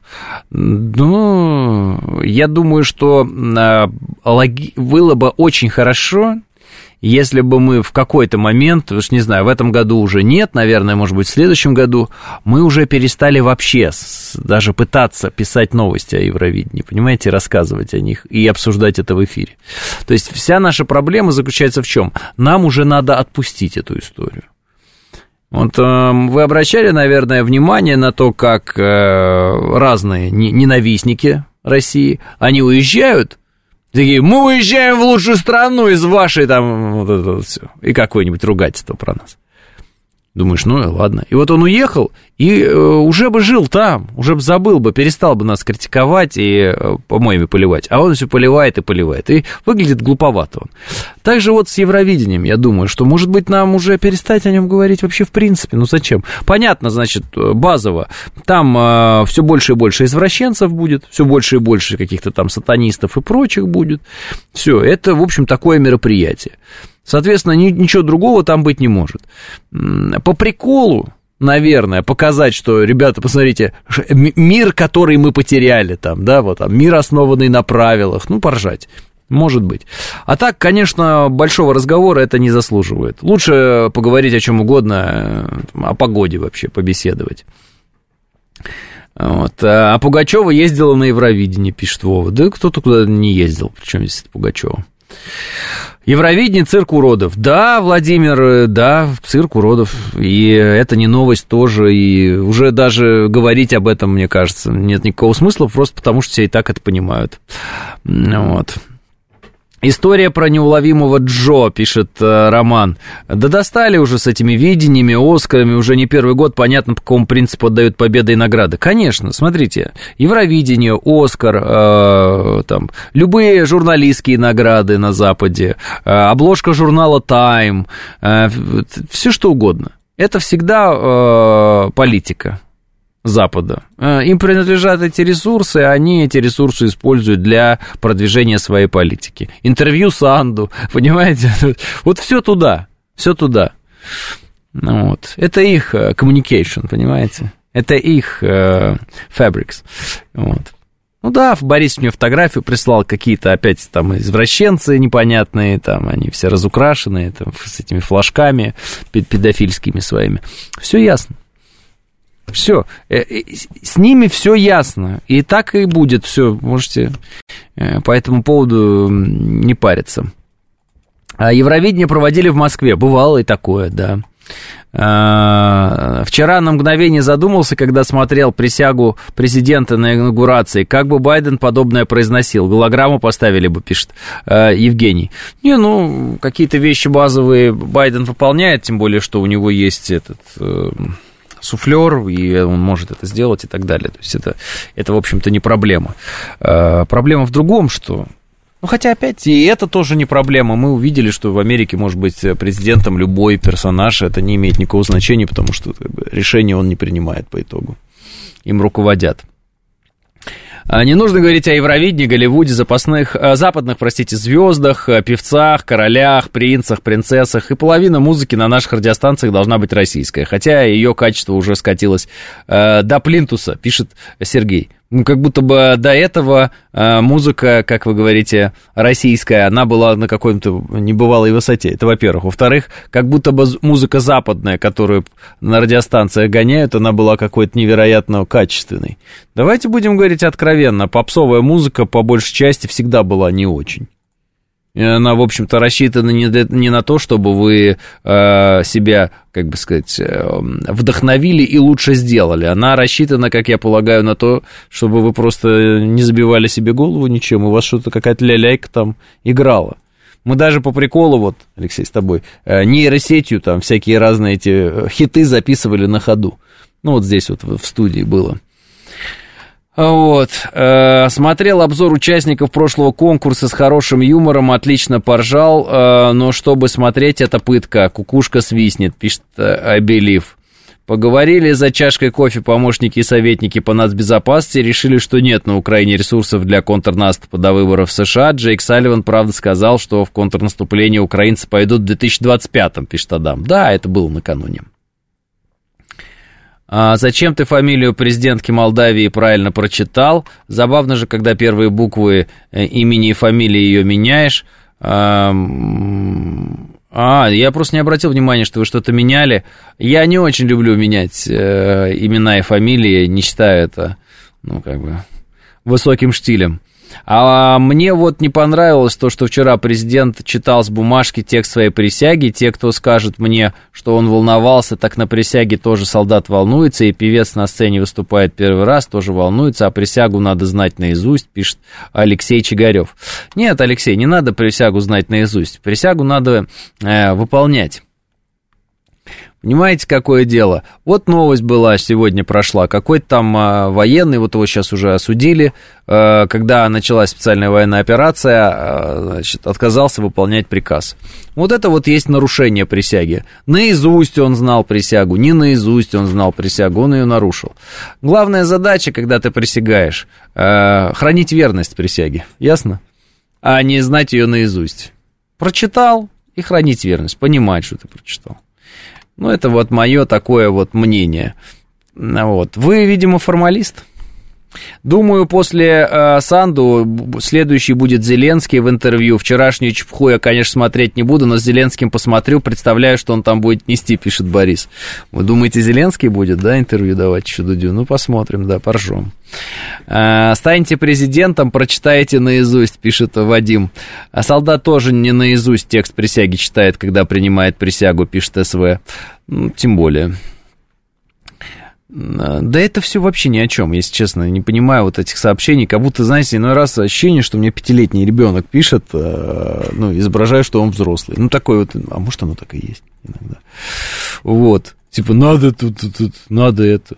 Ну, я думаю, что было бы очень хорошо, если бы мы в какой-то момент, уж не знаю, в этом году уже нет, наверное, может быть, в следующем году, мы уже перестали вообще даже пытаться писать новости о Евровидении, понимаете, рассказывать о них и обсуждать это в эфире. То есть вся наша проблема заключается в чем? Нам уже надо отпустить эту историю. Вот э, вы обращали, наверное, внимание на то, как э, разные ненавистники России, они уезжают, такие, мы уезжаем в лучшую страну из вашей там, вот это вот все. И какое-нибудь ругательство про нас. Думаешь, ну и ладно. И вот он уехал, и э, уже бы жил там, уже бы забыл бы, перестал бы нас критиковать и э, помоями поливать. А он все поливает и поливает. И выглядит глуповато он. Так же вот с Евровидением, я думаю, что, может быть, нам уже перестать о нем говорить вообще в принципе. Ну зачем? Понятно, значит, базово. Там э, все больше и больше извращенцев будет, все больше и больше каких-то там сатанистов и прочих будет. Все, это, в общем, такое мероприятие. Соответственно, ни, ничего другого там быть не может. По приколу, наверное, показать, что, ребята, посмотрите, мир, который мы потеряли, там, да, вот там, мир, основанный на правилах, ну, поржать. Может быть. А так, конечно, большого разговора это не заслуживает. Лучше поговорить о чем угодно, о погоде вообще побеседовать. Вот. А Пугачева ездила на Евровидение, пишет Вова. Да кто-то куда не ездил, причем здесь Пугачева. Евровидение, цирк уродов. Да, Владимир, да, цирк уродов. И это не новость тоже. И уже даже говорить об этом, мне кажется, нет никакого смысла, просто потому что все и так это понимают. Вот. История про неуловимого Джо, пишет э, Роман. Да достали уже с этими видениями, Оскарами, уже не первый год, понятно, по какому принципу отдают победы и награды. Конечно, смотрите, Евровидение, Оскар, э, там, любые журналистские награды на Западе, э, обложка журнала Time, э, все что угодно. Это всегда э, политика Запада. Им принадлежат эти ресурсы, они эти ресурсы используют для продвижения своей политики. Интервью Санду, понимаете? Вот все туда, все туда. Вот. Это их communication, понимаете? Это их uh, fabrics. Вот. Ну да, Борис мне фотографию прислал, какие-то опять там извращенцы непонятные, там они все разукрашенные, там, с этими флажками педофильскими своими. Все ясно. Все, с ними все ясно, и так и будет, все, можете по этому поводу не париться. Евровидение проводили в Москве, бывало и такое, да. Вчера на мгновение задумался, когда смотрел присягу президента на инаугурации, как бы Байден подобное произносил, голограмму поставили бы, пишет Евгений. Не, ну, какие-то вещи базовые Байден выполняет, тем более, что у него есть этот... суфлер, и он может это сделать и так далее. То есть это, это в общем-то, не проблема. А, проблема в другом, что... Ну, хотя, опять, и это тоже не проблема. Мы увидели, что в Америке может быть президентом любой персонаж, это не имеет никакого значения, потому что как бы, решение он не принимает по итогу. Им руководят. Не нужно говорить о Евровидении, Голливуде, запасных, западных, простите, звездах, певцах, королях, принцах, принцессах. И половина музыки на наших радиостанциях должна быть российская. Хотя ее качество уже скатилось э, до плинтуса, пишет Сергей. Ну, как будто бы до этого э, музыка, как вы говорите, российская, она была на какой-то небывалой высоте. Это во-первых. Во-вторых, как будто бы музыка западная, которую на радиостанциях гоняют, она была какой-то невероятно качественной. Давайте будем говорить откровенно. Попсовая музыка, по большей части, всегда была не очень. И она, в общем-то, рассчитана не, для, не на то, чтобы вы э, себя, как бы сказать, э, вдохновили и лучше сделали. Она рассчитана, как я полагаю, на то, чтобы вы просто не забивали себе голову ничем, у вас что-то какая-то ля-ляйка там играла. Мы даже по приколу, вот, Алексей, с тобой, э, нейросетью там всякие разные эти хиты записывали на ходу. Ну, вот здесь вот в студии было. Вот, э, смотрел обзор участников прошлого конкурса с хорошим юмором, отлично поржал, э, но чтобы смотреть, это пытка, кукушка свистнет, пишет I Believe. Поговорили за чашкой кофе помощники и советники по нацбезопасности, решили, что нет на Украине ресурсов для контрнаступа до выборов в США. Джейк Салливан, правда, сказал, что в контрнаступление украинцы пойдут в две тысячи двадцать пятом, пишет Адам. Да, это было накануне. А зачем ты фамилию президентки Молдавии правильно прочитал? Забавно же, когда первые буквы имени и фамилии ее меняешь. А, я просто не обратил внимания, что вы что-то меняли. Я не очень люблю менять э, имена и фамилии, не считаю это, ну, как бы, высоким штилем. А мне вот не понравилось то, что вчера президент читал с бумажки текст своей присяги. Те, кто скажет мне, что он волновался, так на присяге тоже солдат волнуется, и певец на сцене выступает первый раз, тоже волнуется, а присягу надо знать наизусть, пишет Алексей Чигарев. Нет, Алексей, не надо присягу знать наизусть, присягу надо э, выполнять. Понимаете, какое дело? Вот новость была, сегодня прошла. Какой-то там а, военный, вот его сейчас уже осудили, а, когда началась специальная военная операция, а, значит, отказался выполнять приказ. Вот это вот есть нарушение присяги. Наизусть он знал присягу, не наизусть он знал присягу, он ее нарушил. Главная задача, когда ты присягаешь, а, хранить верность присяге, ясно? А не знать ее наизусть. Прочитал и хранить верность, понимать, что ты прочитал. Ну, это вот мое такое вот мнение. Вот. Вы, видимо, формалист. Думаю, после э, Санду следующий будет Зеленский в интервью. Вчерашнюю чепуху я, конечно, смотреть не буду, но с Зеленским посмотрю, представляю, что он там будет нести, пишет Борис. Вы думаете, Зеленский будет, да, интервью давать еще Дудю? Ну, посмотрим, да, поржем. Э, станьте президентом, прочитайте наизусть, пишет Вадим. А солдат тоже не наизусть текст присяги читает, когда принимает присягу, пишет СВ. Ну, тем более... Да это все вообще ни о чем, если честно, не понимаю вот этих сообщений, как будто, знаете, иной раз ощущение, что мне пятилетний ребенок пишет, ну, изображая, что он взрослый, ну, такой вот, а может, оно так и есть иногда, вот, типа, надо тут, тут, тут надо это.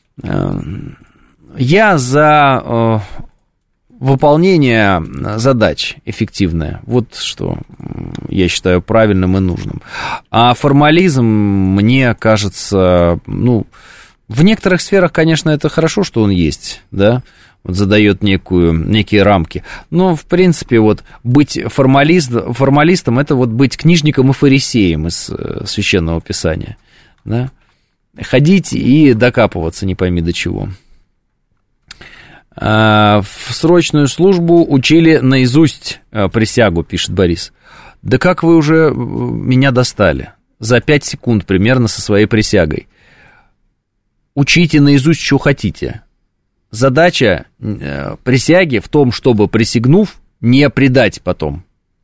Я за выполнение задач эффективное, вот что я считаю правильным и нужным, а формализм, мне кажется, ну, в некоторых сферах, конечно, это хорошо, что он есть, да, вот задает некую, некие рамки, но, в принципе, вот быть формалист, формалистом, это вот быть книжником и фарисеем из Священного Писания, да, ходить и докапываться не пойми до чего. В срочную службу учили наизусть присягу, пишет Борис. Да как вы уже меня достали? За пять секунд примерно со своей присягой. Учите наизусть, что хотите. Задача э, присяги в том, чтобы, присягнув, не предать потом.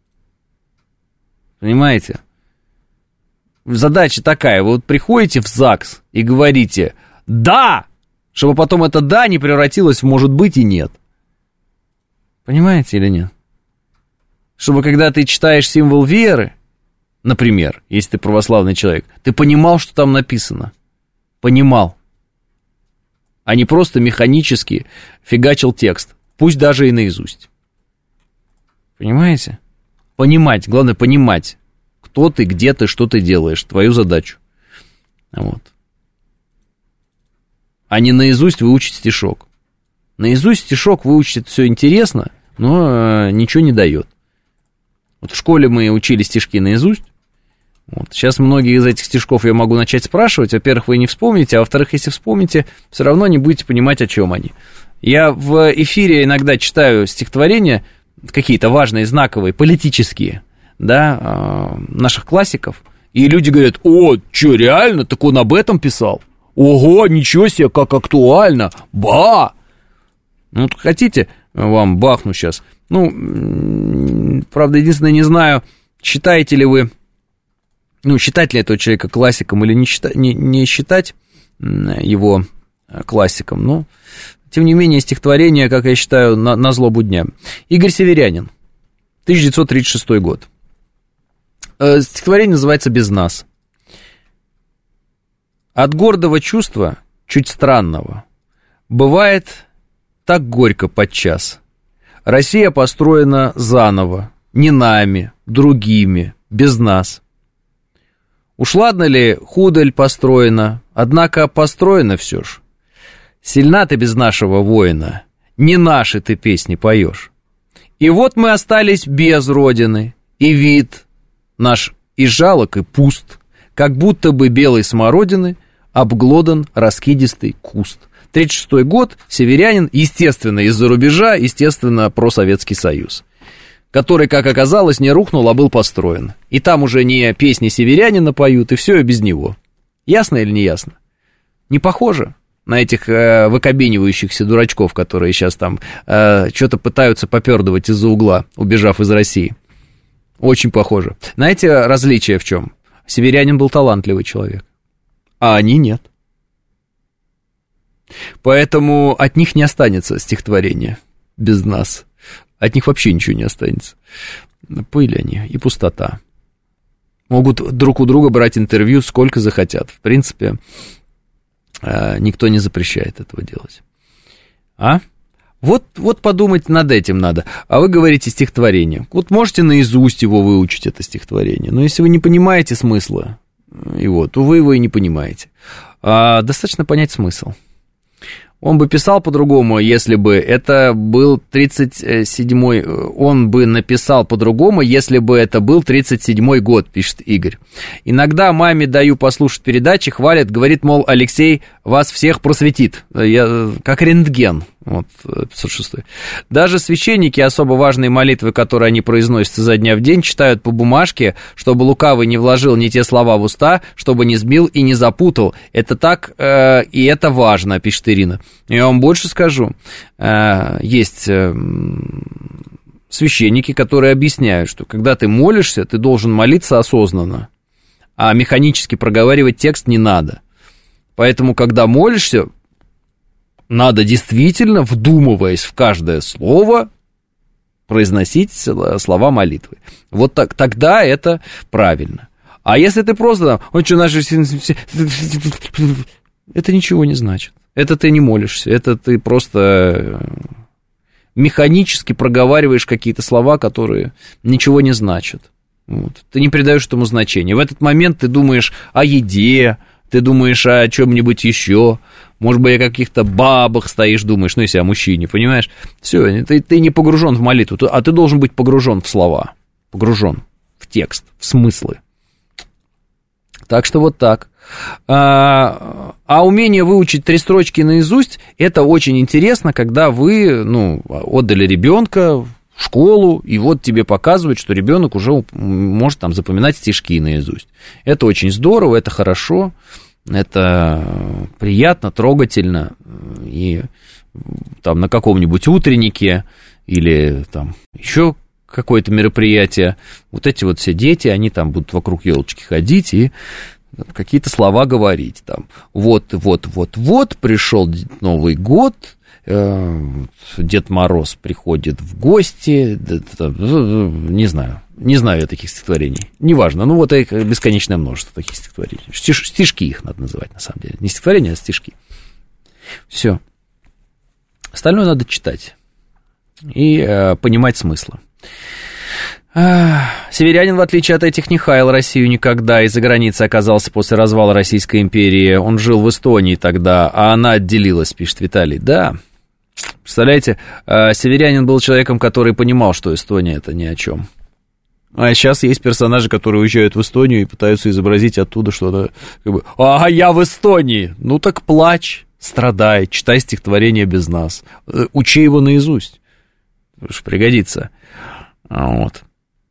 Понимаете? Задача такая. Вы вот приходите в ЗАГС и говорите «да», чтобы потом это «да» не превратилось в «может быть» и «нет». Понимаете или нет? Чтобы когда ты читаешь символ веры, например, если ты православный человек, ты понимал, что там написано. Понимал. А не просто механически фигачил текст, пусть даже и наизусть. Понимаете? Понимать, главное понимать, кто ты, где ты, что ты делаешь, твою задачу. Вот. А не наизусть выучить стишок. Наизусть стишок выучить все интересно, но э, ничего не дает. Вот в школе мы учили стишки наизусть. Вот. Сейчас многие из этих стишков я могу начать спрашивать. Во-первых, вы не вспомните, а во-вторых, если вспомните, все равно не будете понимать, о чем они. Я в эфире иногда читаю стихотворения, какие-то важные, знаковые, политические, да, наших классиков, и люди говорят: о, что, реально? Так он об этом писал? Ого, ничего себе, как актуально! Ба! Ну, хотите, вам бахну сейчас. Ну, правда, единственное, не знаю, считаете ли вы, ну, считать ли этого человека классиком или не считать, не, не считать его классиком, но, тем не менее, стихотворение, как я считаю, на, на злобу дня. Игорь Северянин, тысяча девятьсот тридцать шестой год. Стихотворение называется «Без нас». От гордого чувства, чуть странного, бывает так горько подчас. Россия построена заново, не нами, другими, без нас. Уж ладно ли, худо ли построена, однако построена все ж. Сильна ты без нашего воина, не наши ты песни поешь. И вот мы остались без родины, и вид наш и жалок, и пуст, как будто бы белой смородины обглодан раскидистый куст. тридцать шестой год, Северянин, естественно, из-за рубежа, естественно, про Советский Союз, который, как оказалось, не рухнул, а был построен. И там уже не песни Северянина поют, и все и без него. Ясно или не ясно? Не похоже на этих э, выкобенивающихся дурачков, которые сейчас там э, что-то пытаются попердывать из-за угла, убежав из России. Очень похоже. Знаете, различие в чем? Северянин был талантливый человек, а они нет. Поэтому от них не останется стихотворение без нас. От них вообще ничего не останется. Пыль они и пустота. Могут друг у друга брать интервью сколько захотят. В принципе, никто не запрещает этого делать. А? Вот, вот подумать над этим надо. А вы говорите стихотворение. Вот можете наизусть его выучить, это стихотворение. Но если вы не понимаете смысла его, то вы его и не понимаете. А достаточно понять смысл. Он бы писал по-другому, если бы это был тридцать седьмой... Он бы написал по-другому, если бы это был тридцать седьмой год, пишет Игорь. Иногда маме даю послушать передачи, хвалит, говорит, мол, Алексей вас всех просветит. Я, как рентген. Вот, пятьсот шестой. Даже священники особо важные молитвы, которые они произносят изо дня в день, читают по бумажке, чтобы лукавый не вложил не те слова в уста, чтобы не сбил и не запутал. Это так, э, и это важно, пишет Ирина. Я вам больше скажу. Э, есть э, священники, которые объясняют, что когда ты молишься, ты должен молиться осознанно, а механически проговаривать текст не надо. Поэтому, когда молишься, надо действительно, вдумываясь в каждое слово, произносить слова молитвы. Вот так, тогда это правильно. А если ты просто... Он что, наши... Это ничего не значит. Это ты не молишься. Это ты просто механически проговариваешь какие-то слова, которые ничего не значат. Вот. Ты не придаешь этому значения. В этот момент ты думаешь о еде, ты думаешь о чем-нибудь еще. Может быть, о каких-то бабах стоишь, думаешь, ну, если о мужчине, понимаешь? Все, ты, ты не погружен в молитву, а ты должен быть погружен в слова, погружен в текст, в смыслы. Так что вот так. А, а умение выучить три строчки наизусть, это очень интересно, когда вы, ну, отдали ребенка в школу, и вот тебе показывают, что ребенок уже может там запоминать стишки наизусть. Это очень здорово, это хорошо. Это приятно, трогательно, и там на каком-нибудь утреннике или там еще какое-то мероприятие, вот эти вот все дети, они там будут вокруг елочки ходить и какие-то слова говорить, там, вот, вот, вот, вот, пришел Новый год, Дед Мороз приходит в гости, не знаю, не знаю я таких стихотворений, неважно, ну вот их бесконечное множество таких стихотворений, Стиш, стишки их надо называть на самом деле, не стихотворения, а стишки, все, остальное надо читать и э, понимать смыслы. Северянин, в отличие от этих, не хаял Россию никогда, из-за границы оказался после развала Российской империи, он жил в Эстонии тогда, а она отделилась, пишет Виталий, да. Представляете, северянин был человеком, который понимал, что Эстония это ни о чем. А сейчас есть персонажи, которые уезжают в Эстонию и пытаются изобразить оттуда что-то, как бы, а я в Эстонии, ну так плачь, страдай, читай стихотворение без нас, учи его наизусть, уж пригодится, вот.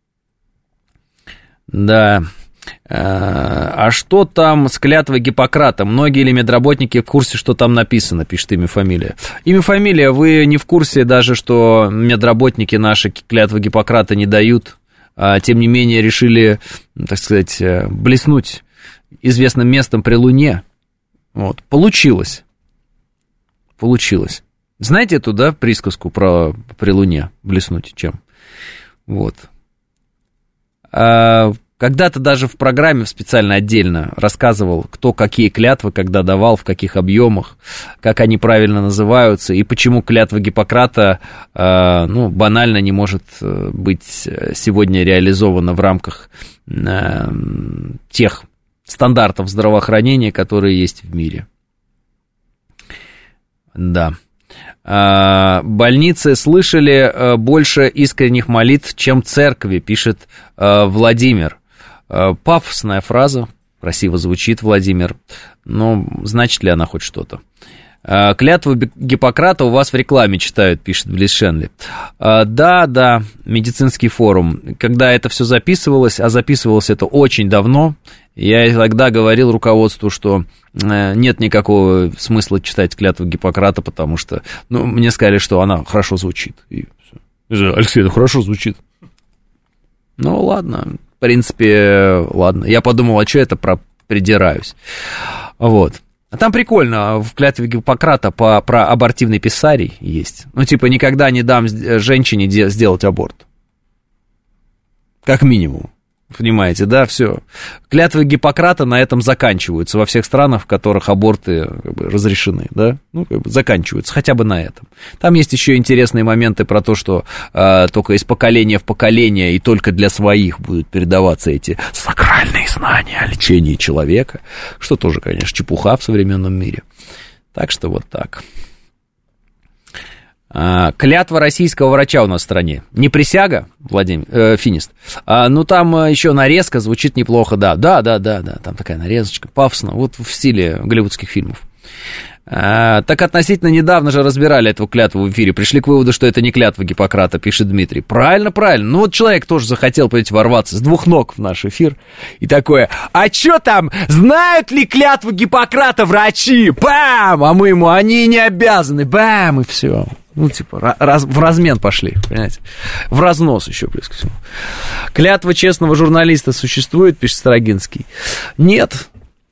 Да. А что там с клятвой Гиппократа? Многие ли медработники в курсе, что там написано, пишет имя, фамилия. Имя, фамилия, вы не в курсе даже, что медработники наши клятвы Гиппократа не дают, а тем не менее решили, так сказать, блеснуть известным местом при Луне. Вот, получилось. Получилось. Знаете эту, да, присказку про при Луне блеснуть чем? Вот. А когда-то даже в программе специально отдельно рассказывал, кто какие клятвы когда давал, в каких объемах, как они правильно называются, и почему клятва Гиппократа, ну, банально не может быть сегодня реализована в рамках тех стандартов здравоохранения, которые есть в мире. Да. Больницы слышали больше искренних молитв, чем церкви, пишет Владимир. Пафосная фраза, красиво звучит, Владимир, но значит ли она хоть что-то? Клятву Гиппократа у вас в рекламе читают, пишет Близ Шенли. Да, да, медицинский форум. Когда это все записывалось, а записывалось это очень давно, я тогда говорил руководству, что нет никакого смысла читать клятву Гиппократа, потому что, ну, мне сказали, что она хорошо звучит. И все. Алексей, это хорошо звучит. Ну, ладно, в принципе, ладно. Я подумал, а что это про придираюсь? Вот. А там прикольно, в клятве Гиппократа по, про абортивный писарий есть. Ну, типа, никогда не дам женщине де- сделать аборт. Как минимум. Понимаете, да, все. Клятвы Гиппократа на этом заканчиваются во всех странах, в которых аборты как бы разрешены, да, ну, как бы заканчиваются, хотя бы на этом. Там есть еще интересные моменты про то, что э, только из поколения в поколение и только для своих будут передаваться эти сакральные знания о лечении человека, что тоже, конечно, чепуха в современном мире. Так что вот так. А, клятва российского врача у нас в стране. Не присяга, Владимир, э, Финист. А, ну, там еще нарезка звучит неплохо, да. Да, да, да, да, там такая нарезочка, пафосно, вот в стиле голливудских фильмов. А, так относительно недавно же разбирали эту клятву в эфире. Пришли к выводу, что это не клятва Гиппократа, пишет Дмитрий. Правильно, правильно. Ну вот человек тоже захотел, понимаете, ворваться с двух ног в наш эфир. И такое, а чё там, знают ли клятву Гиппократа врачи? Бам! А мы ему, они не обязаны. Бам! И все. Ну, типа, раз, в размен пошли, понимаете? В разнос еще, плюс ко всему. Клятва честного журналиста существует, пишет Строгинский. Нет.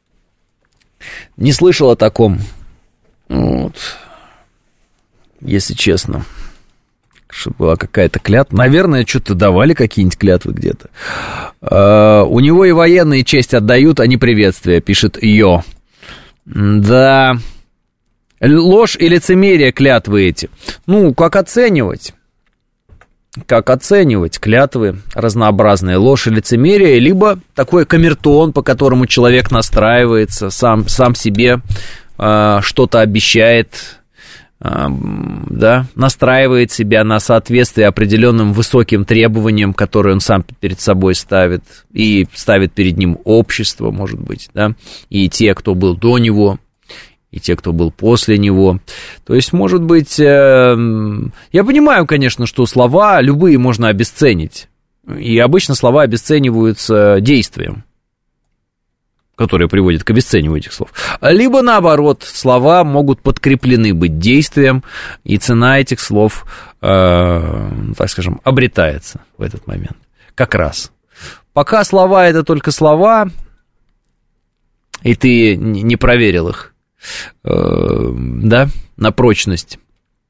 Не слышал о таком. Вот. Если честно. Что была какая-то клятва. Наверное, что-то давали какие-нибудь клятвы где-то. А, у него и военные честь отдают, а не приветствие, пишет Йо. Да. Ложь и лицемерие клятвы эти. Ну, как оценивать? Как оценивать клятвы разнообразные? Ложь и лицемерие, либо такой камертон, по которому человек настраивается, сам, сам себе э, что-то обещает, э, да, настраивает себя на соответствие определенным высоким требованиям, которые он сам перед собой ставит, и ставит перед ним общество, может быть, да, и те, кто был до него, и те, кто был после него. То есть, может быть, э, я понимаю, конечно, что слова любые можно обесценить. И обычно слова обесцениваются действием, которое приводит к обесцениванию этих слов. Либо, наоборот, слова могут подкреплены быть действием, и цена этих слов, э, так скажем, обретается в этот момент. Как раз. Пока слова — это только слова, и ты не проверил их, да, на прочность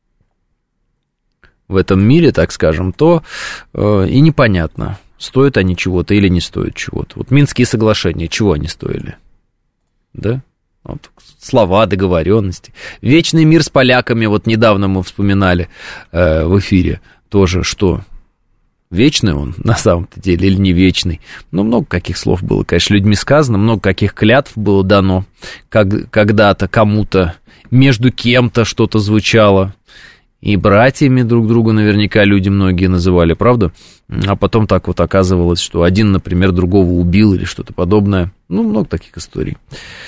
в этом мире, так скажем, то э, и непонятно, стоят они чего-то или не стоят чего-то. Вот Минские соглашения, чего они стоили? Да? Вот, слова, договоренности. Вечный мир с поляками, вот недавно мы вспоминали э, в эфире, тоже что? Вечный он на самом-то деле или не вечный? Ну, много каких слов было, конечно, людьми сказано, много каких клятв было дано, как, когда-то кому-то, между кем-то что-то звучало, и братьями друг друга наверняка люди многие называли, правда? А потом так вот оказывалось, что один, например, другого убил или что-то подобное. Ну, много таких историй.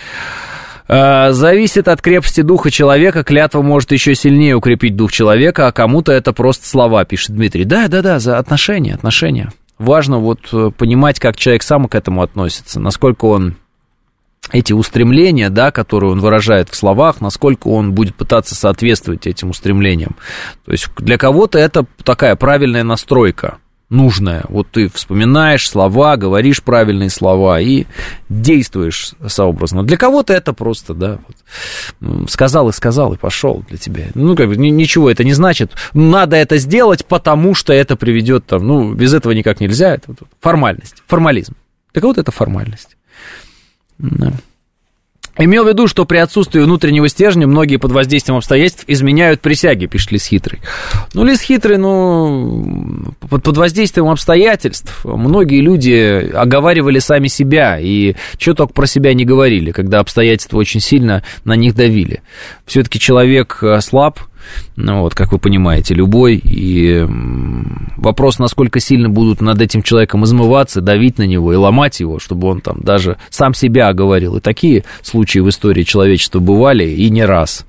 Зависит от крепости духа человека, клятва может еще сильнее укрепить дух человека, а кому-то это просто слова, пишет Дмитрий. Да, да, да, за отношения, отношения. Важно вот понимать, как человек сам к этому относится, насколько он эти устремления, да, которые он выражает в словах, насколько он будет пытаться соответствовать этим устремлениям. То есть для кого-то это такая правильная настройка. Нужное. Вот ты вспоминаешь слова, говоришь правильные слова и действуешь сообразно. Для кого-то это просто, да, вот, сказал и сказал, и пошел для тебя. Ну, как бы, ничего это не значит. Надо это сделать, потому что это приведет там, ну, без этого никак нельзя. Это вот формальность, формализм. Для кого-то это формальность. Да. Имел в виду, что при отсутствии внутреннего стержня многие под воздействием обстоятельств изменяют присяги, пишет Лис Хитрый. Ну, Лис Хитрый, ну, под, под воздействием обстоятельств многие люди оговаривали сами себя, и что только про себя не говорили, когда обстоятельства очень сильно на них давили. Все-таки человек слаб, ну, вот, как вы понимаете, любой, и вопрос, насколько сильно будут над этим человеком измываться, давить на него и ломать его, чтобы он там даже сам себя оговорил. И такие случаи в истории человечества бывали, и не раз.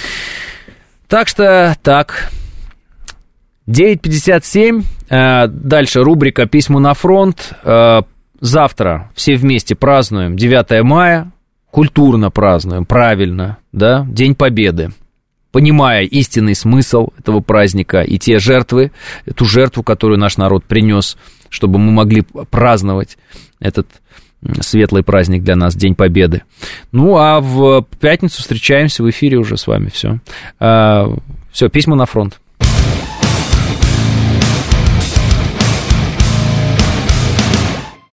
Так что, так, девять пятьдесят семь, дальше рубрика «Письма на фронт». Завтра все вместе празднуем девятое мая, культурно празднуем, правильно, да, День Победы. Понимая истинный смысл этого праздника и те жертвы, эту жертву, которую наш народ принес, чтобы мы могли праздновать этот светлый праздник для нас, День Победы. Ну, а в пятницу встречаемся в эфире уже с вами. Все. Все, письма на фронт.